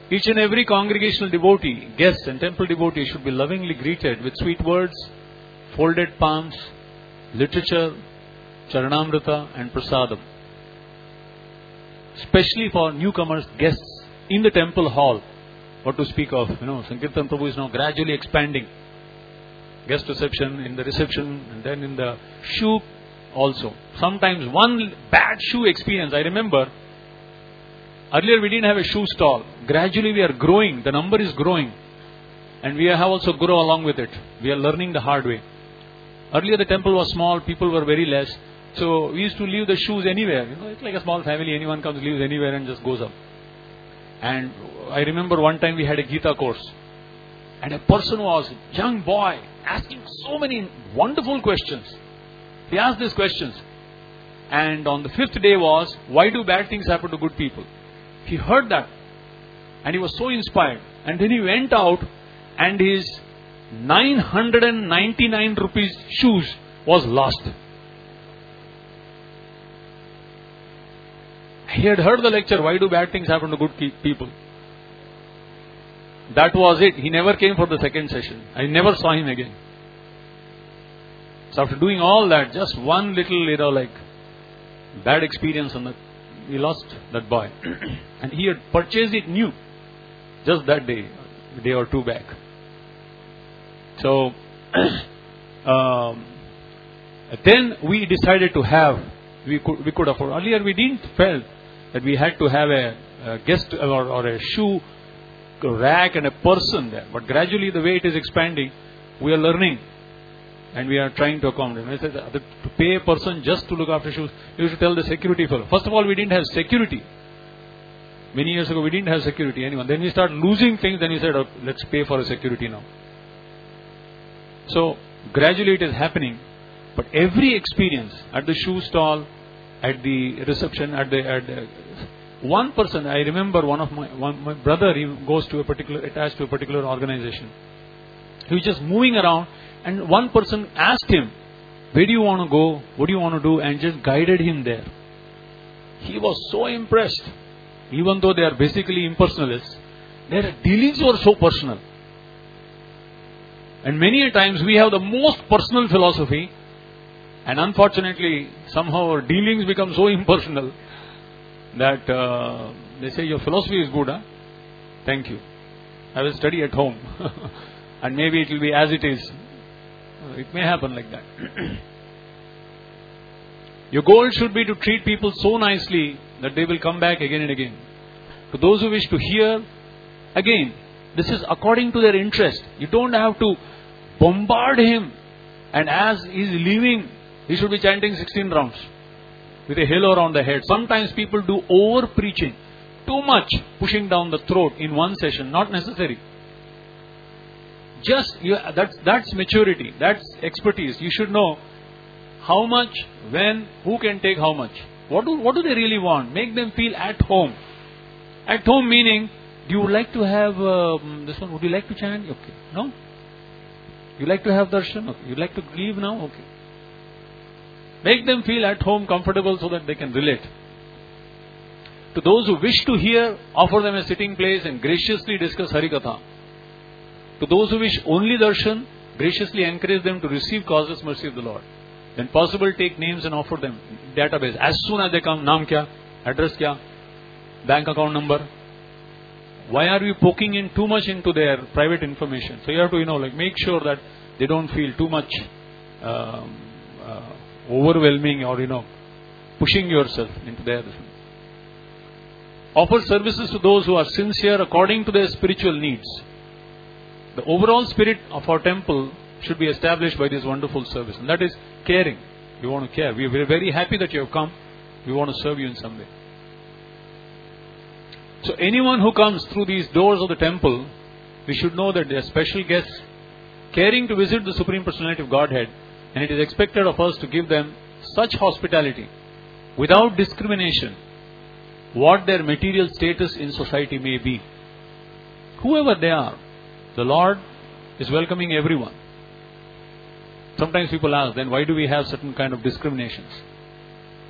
Each and every congregational devotee, guest and temple devotee should be lovingly greeted with sweet words, folded palms, literature, charanamrita and prasadam. Especially for newcomers, guests in the temple hall. What to speak of, Sankirtan Prabhu is now gradually expanding. Guest reception, in the reception, and then in the shoe also. Sometimes one bad shoe experience, I remember, earlier we didn't have a shoe stall. Gradually we are growing, the number is growing. And we have also grown along with it. We are learning the hard way. Earlier the temple was small, people were very less. So we used to leave the shoes anywhere. It's like a small family, anyone comes, leaves anywhere and just goes up. And I remember one time we had a Gita course. And a person was, young boy, asking so many wonderful questions. He asked these questions. And on the 5th day was, why do bad things happen to good people? He heard that. And he was so inspired. And then he went out and his 999 rupees shoes was lost. He had heard the lecture, why do bad things happen to good people? That was it. He never came for the second session. I never saw him again. So after doing all that, just one little, bad experience on that, he lost that boy. And he had purchased it new. Just that day, a day or two back. So, then we decided to have, we could afford. Earlier we didn't felt that we had to have a guest or a shoe rack and a person there. But gradually the way it is expanding, we are learning. And we are trying to accommodate. To pay a person just to look after shoes, you should tell the security fellow. First of all, we didn't have security. Many years ago, we didn't have security, anyone. Then we start losing things, then we said, let's pay for a security now. So, gradually it is happening. But every experience, at the shoe stall, at the reception, at the one person, I remember my brother, he goes to attached to a particular organization. He was just moving around. And one person asked him, where do you want to go? What do you want to do? And just guided him there. He was so impressed. Even though they are basically impersonalists, their dealings were so personal. And many a times we have the most personal philosophy. And unfortunately, somehow our dealings become so impersonal that they say, your philosophy is good, huh? Thank you. I will study at home. And maybe it will be as it is. It may happen like that. Your goal should be to treat people so nicely that they will come back again and again. To those who wish to hear, again, this is according to their interest. You don't have to bombard him. And as he is leaving, he should be chanting 16 rounds with a halo around the head. Sometimes people do over preaching, too much pushing down the throat in one session. Not necessary. That's maturity, that's expertise. You should know how much, when, who can take how much. What do they really want? Make them feel at home. At home meaning, do you like to have this one? Would you like to chant? Okay. No? You like to have darshan? Okay. You like to leave now? Okay. Make them feel at home, comfortable so that they can relate. To those who wish to hear, offer them a sitting place and graciously discuss Harikatha. To those who wish only darshan, graciously encourage them to receive causeless mercy of the Lord. When possible, take names and offer them database. As soon as they come, naam kya, address kya, bank account number. Why are we poking in too much into their private information? So you have to, make sure that they don't feel too much overwhelming or, pushing yourself into their. Offer services to those who are sincere according to their spiritual needs. The overall spirit of our temple should be established by this wonderful service. And that is caring. We want to care. We are very happy that you have come. We want to serve you in some way. So anyone who comes through these doors of the temple, we should know that they are special guests caring to visit the Supreme Personality of Godhead. And it is expected of us to give them such hospitality without discrimination, what their material status in society may be. Whoever they are, the Lord is welcoming everyone. Sometimes people ask, then why do we have certain kind of discriminations?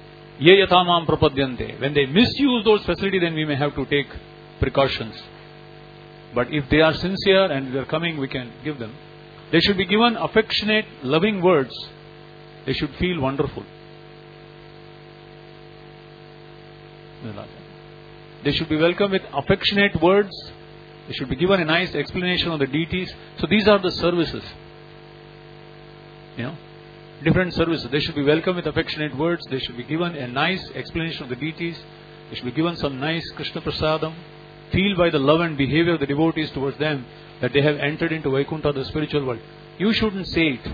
Ye yatamam prapadyante. When they misuse those facilities, then we may have to take precautions. But if they are sincere and they are coming, we can give them. They should be given affectionate, loving words. They should feel wonderful. They should be welcomed with affectionate words. They should be given a nice explanation of the deities. So these are the services. Different services. They should be welcomed with affectionate words. They should be given a nice explanation of the deities. They should be given some nice Krishna Prasadam. Feel by the love and behavior of the devotees towards them that they have entered into Vaikuntha, the spiritual world. You shouldn't say it.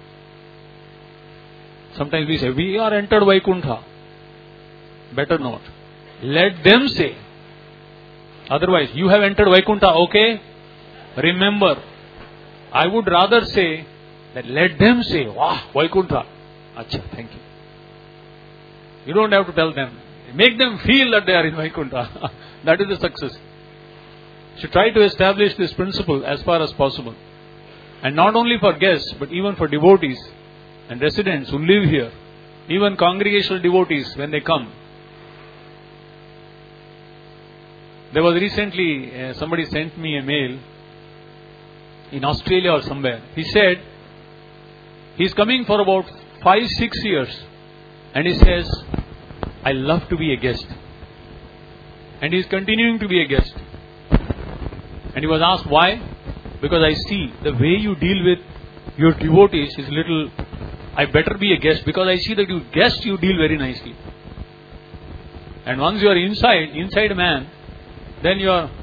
Sometimes we say, we are entered Vaikuntha. Better not. Let them say. Otherwise, you have entered Vaikuntha, okay? Remember, I would rather say that let them say, wow, Vaikuntha. Acha, thank you. You don't have to tell them. Make them feel that they are in Vaikuntha. That is the success. You should try to establish this principle as far as possible. And not only for guests, but even for devotees and residents who live here. Even congregational devotees, when they come. There was recently, somebody sent me a mail in Australia or somewhere. He said, he's coming for about 5-6 years. And he says, I love to be a guest. And he is continuing to be a guest. And he was asked why? Because I see the way you deal with your devotees is little, I better be a guest, because I see that you guest you deal very nicely. And once you are inside man, then you are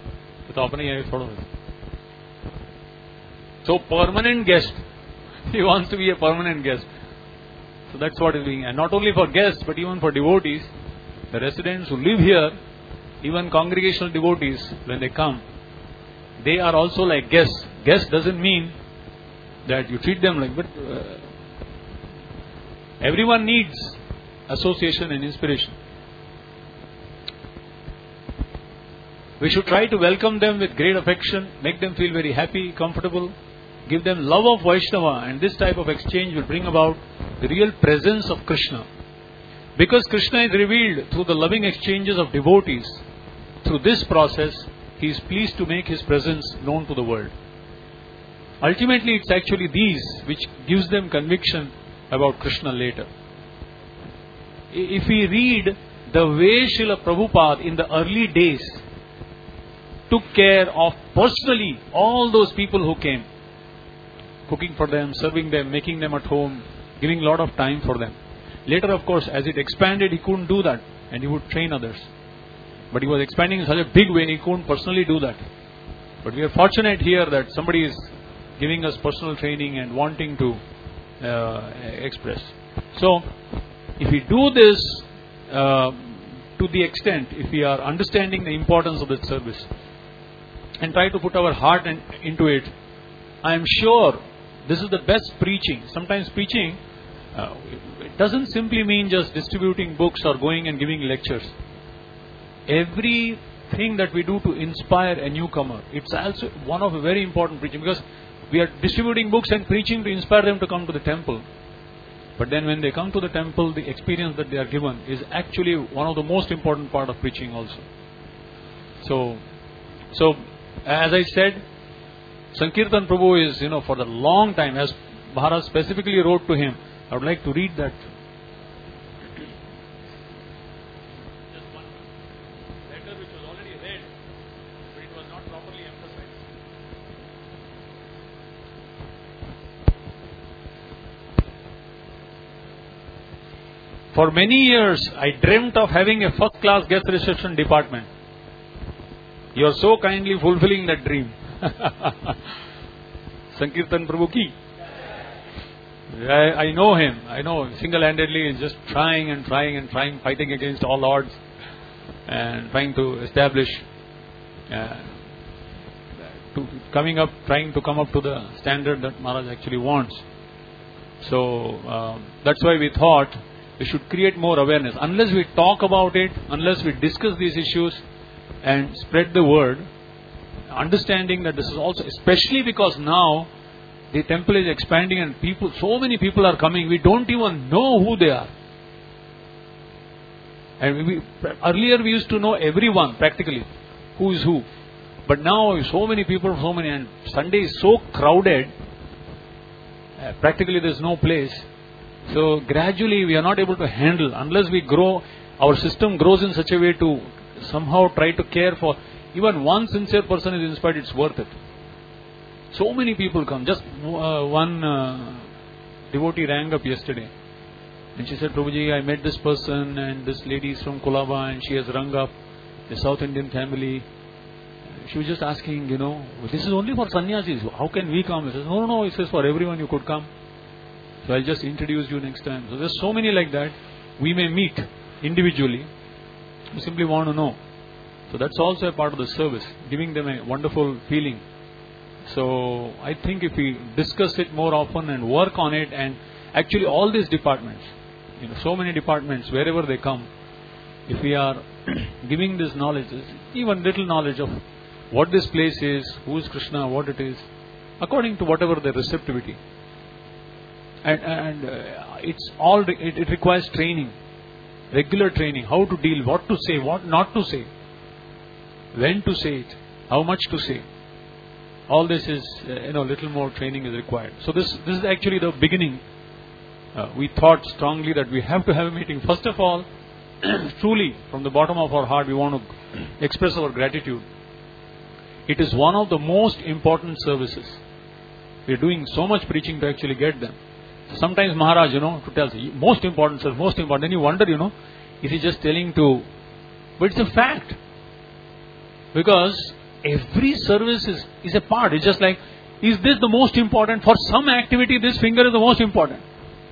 so permanent guest. He wants to be a permanent guest. So that's what is being, and not only for guests, but even for devotees, the residents who live here, even congregational devotees, when they come, they are also like guests. Guest doesn't mean that you treat them like, but everyone needs association and inspiration. We should try to welcome them with great affection, make them feel very happy, comfortable, give them love of Vaishnava, and this type of exchange will bring about the real presence of Krishna. Because Krishna is revealed through the loving exchanges of devotees, through this process, He is pleased to make His presence known to the world. Ultimately, it's actually these which gives them conviction about Krishna later. If we read the way Srila Prabhupada in the early days took care of personally all those people who came, cooking for them, serving them, making them at home, giving a lot of time for them. Later, of course, as it expanded, he couldn't do that, and he would train others. But he was expanding in such a big way, he couldn't personally do that. But we are fortunate here that somebody is giving us personal training and wanting to express. So, if we do this to the extent, if we are understanding the importance of that service and try to put our heart into it, I am sure this is the best preaching. Sometimes preaching, it doesn't simply mean just distributing books or going and giving lectures. Everything that we do to inspire a newcomer, it's also one of a very important preaching, because we are distributing books and preaching to inspire them to come to the temple. But then when they come to the temple, the experience that they are given is actually one of the most important part of preaching also. So as I said, Sankirtan Prabhu is, for the long time, as Maharaj specifically wrote to him. I would like to read that. Just one letter which was already read, but it was not properly emphasized. For many years, I dreamt of having a first-class guest reception department. You are so kindly fulfilling that dream. Sankirtan Prabhu ki. I know him. I know single-handedly he's just trying, fighting against all odds and trying to establish, trying to come up to the standard that Maharaj actually wants. So that's why we thought we should create more awareness. Unless we talk about it, unless we discuss these issues and spread the word, understanding that this is also, especially because now the temple is expanding and so many people are coming, we don't even know who they are. And earlier we used to know everyone practically, who is who. But now so many people, and Sunday is so crowded, practically there is no place. So gradually we are not able to handle, unless we grow, our system grows in such a way to somehow try to care for, even one sincere person is inspired, it's worth it. So many people come. Just one devotee rang up yesterday and she said, Prabhuji, I met this person and this lady is from Kolaba and she has rung up a South Indian family. She was just asking, this is only for sannyasis. How can we come? He says, no, it says for everyone you could come. So I'll just introduce you next time. So there's so many like that. We may meet individually. We simply want to know. So that's also a part of the service, giving them a wonderful feeling. So I think if we discuss it more often and work on it, and actually all these departments, so many departments, wherever they come, if we are giving this knowledge, even little knowledge of what this place is, who is Krishna, what it is, according to whatever the receptivity. And it requires training, regular training, how to deal, what to say, what not to say, when to say it, how much to say. All this is, little more training is required. So this is actually the beginning. We thought strongly that we have to have a meeting. First of all, truly, from the bottom of our heart, we want to express our gratitude. It is one of the most important services. We are doing so much preaching to actually get them. Sometimes Maharaj, to tell you, most important, sir, most important. Then you wonder, is he just telling to... But it's a fact. Because every service is a part. It's just like, is this the most important? For some activity, this finger is the most important.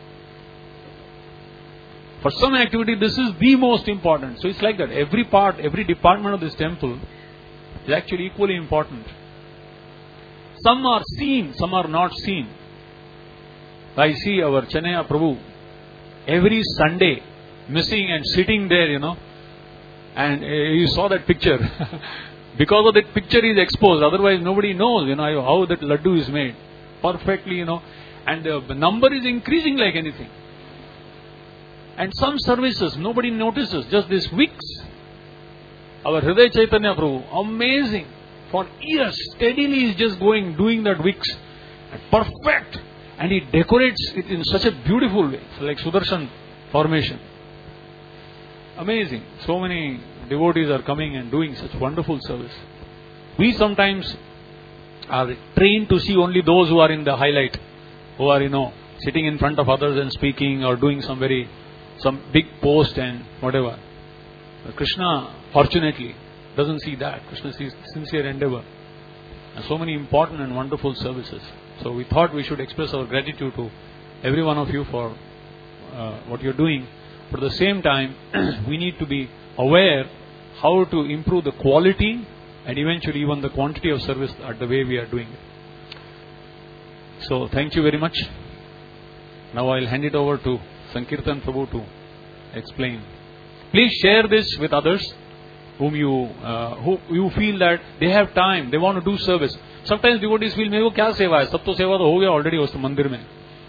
For some activity, this is the most important. So it's like that. Every part, every department of this temple is actually equally important. Some are seen, some are not seen. I see our Chennaya Prabhu every Sunday missing and sitting there, and you saw that picture. Because of that picture he is exposed. Otherwise nobody knows, how that laddu is made. Perfectly, and the number is increasing like anything. And some services nobody notices, just these weeks. Our Hriday Chaitanya Prabhu, amazing. For years, steadily he is just doing that weeks. Perfect. And he decorates it in such a beautiful way. It's like Sudarshan formation. Amazing. So many devotees are coming and doing such wonderful service. We sometimes are trained to see only those who are in the highlight, who are, sitting in front of others and speaking or doing some big post and whatever. But Krishna, fortunately, doesn't see that. Krishna sees sincere endeavor. And so many important and wonderful services. So we thought we should express our gratitude to every one of you for what you're doing. But at the same time, we need to be aware how to improve the quality and eventually even the quantity of service at the way we are doing it. So thank you very much. Now I'll hand it over to Sankirtan Prabhu to explain. Please share this with others who you feel that they have time, they want to do service. Sometimes devotees feel, मेरे को क्या सेवा है? सब तो सेवा तो हो गया already उस मंदिर में.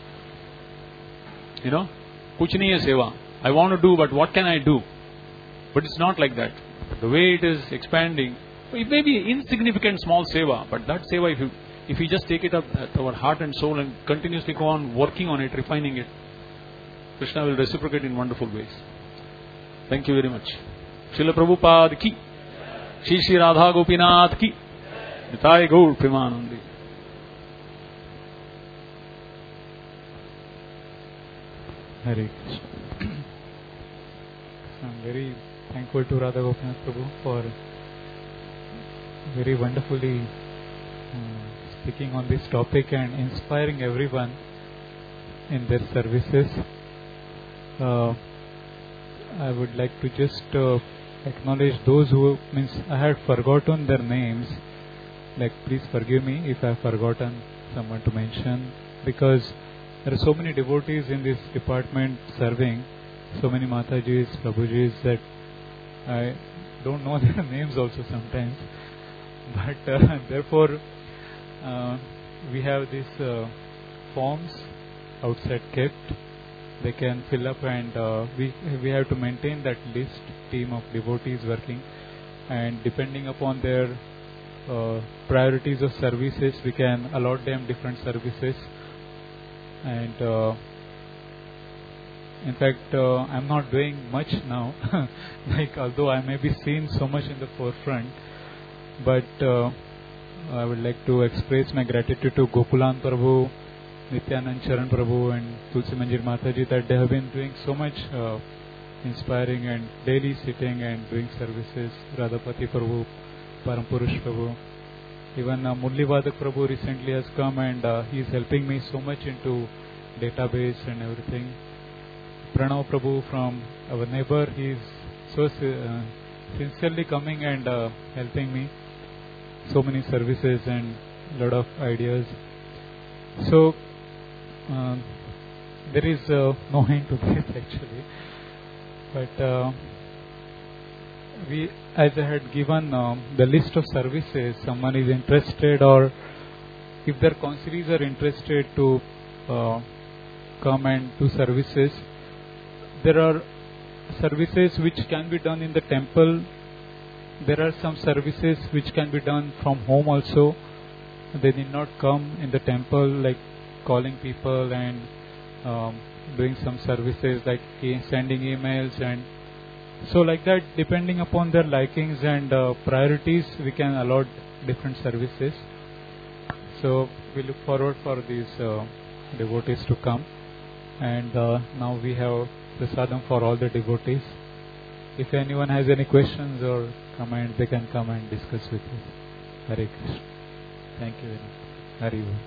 कुछ नहीं है सेवा. I want to do, but what can I do? But it's not like that. The way it is expanding, it may be insignificant small seva, but that seva, if we just take it up at our heart and soul and continuously go on working on it, refining it, Krishna will reciprocate in wonderful ways. Thank you very much. Srila Prabhupada ki, Shri Radha Gopinath ki, Nitai Gaur Premanandi. Hare Krishna. I'm very thankful to Radha Gopinath Prabhu for very wonderfully speaking on this topic and inspiring everyone in their services. I would like to just acknowledge those who, I had forgotten their names. Please forgive me if I have forgotten someone to mention, because there are so many devotees in this department serving, so many Matajis, Prabhujis, that I don't know their names also sometimes. But therefore, we have these forms outside kept. They can fill up, and we have to maintain that list, team of devotees working, and depending upon their priorities of services, we can allot them different services. And in fact, I'm not doing much now. Like, although I may be seen so much in the forefront, but I would like to express my gratitude to Gokulan Prabhu, Nityanand Charan Prabhu, and Tulsi Manjir Mataji, that they have been doing so much inspiring and daily sitting and doing services. Radhapati Prabhu, Parampurush Prabhu, even Murli Vadak Prabhu recently has come, and he is helping me so much into database and everything. Pranav Prabhu from our neighbor, he is so sincerely coming and helping me. So many services and lot of ideas. So there is no end to this actually. But as I had given the list of services, someone is interested, or if their consiglies are interested to come and do services, there are services which can be done in the temple. There are some services which can be done from home also. They need not come in the temple, like calling people and doing some services like sending emails, and so like that, depending upon their likings and priorities, we can allot different services. So we look forward for these devotees to come, and now we have prasadam for all the devotees. If anyone has any questions or comments, they can come and discuss with us. Hare Krishna. Thank you very much. Hari Bol.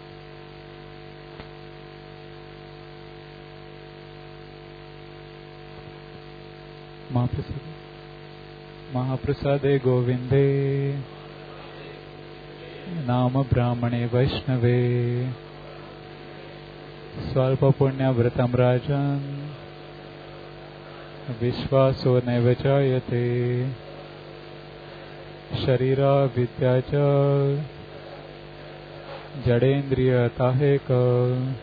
Mahaprasade Govinde Nama Brahmane Vaishnave Svalpa Punya Vratam Rajan Vishvaso Nevachayate Sharira Vidyacha Jadendriya Taheka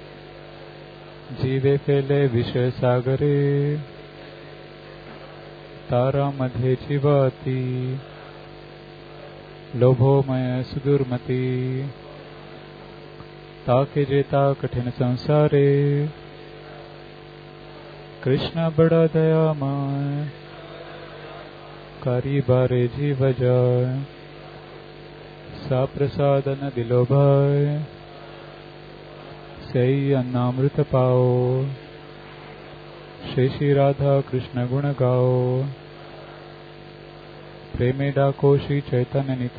Jive Fele Vishya Sagare Tara Madhe Chivati Lobho Maya Sudurmati Take Jeta Kathina Sansare Krishna Bada Dayamay Kari Bare Jivajay Sa Prasadana Dilobhay Sei Annamrita Pao Shri Radha Krishna Guna Gao Preme Dako Shri Chaitanya Nityananda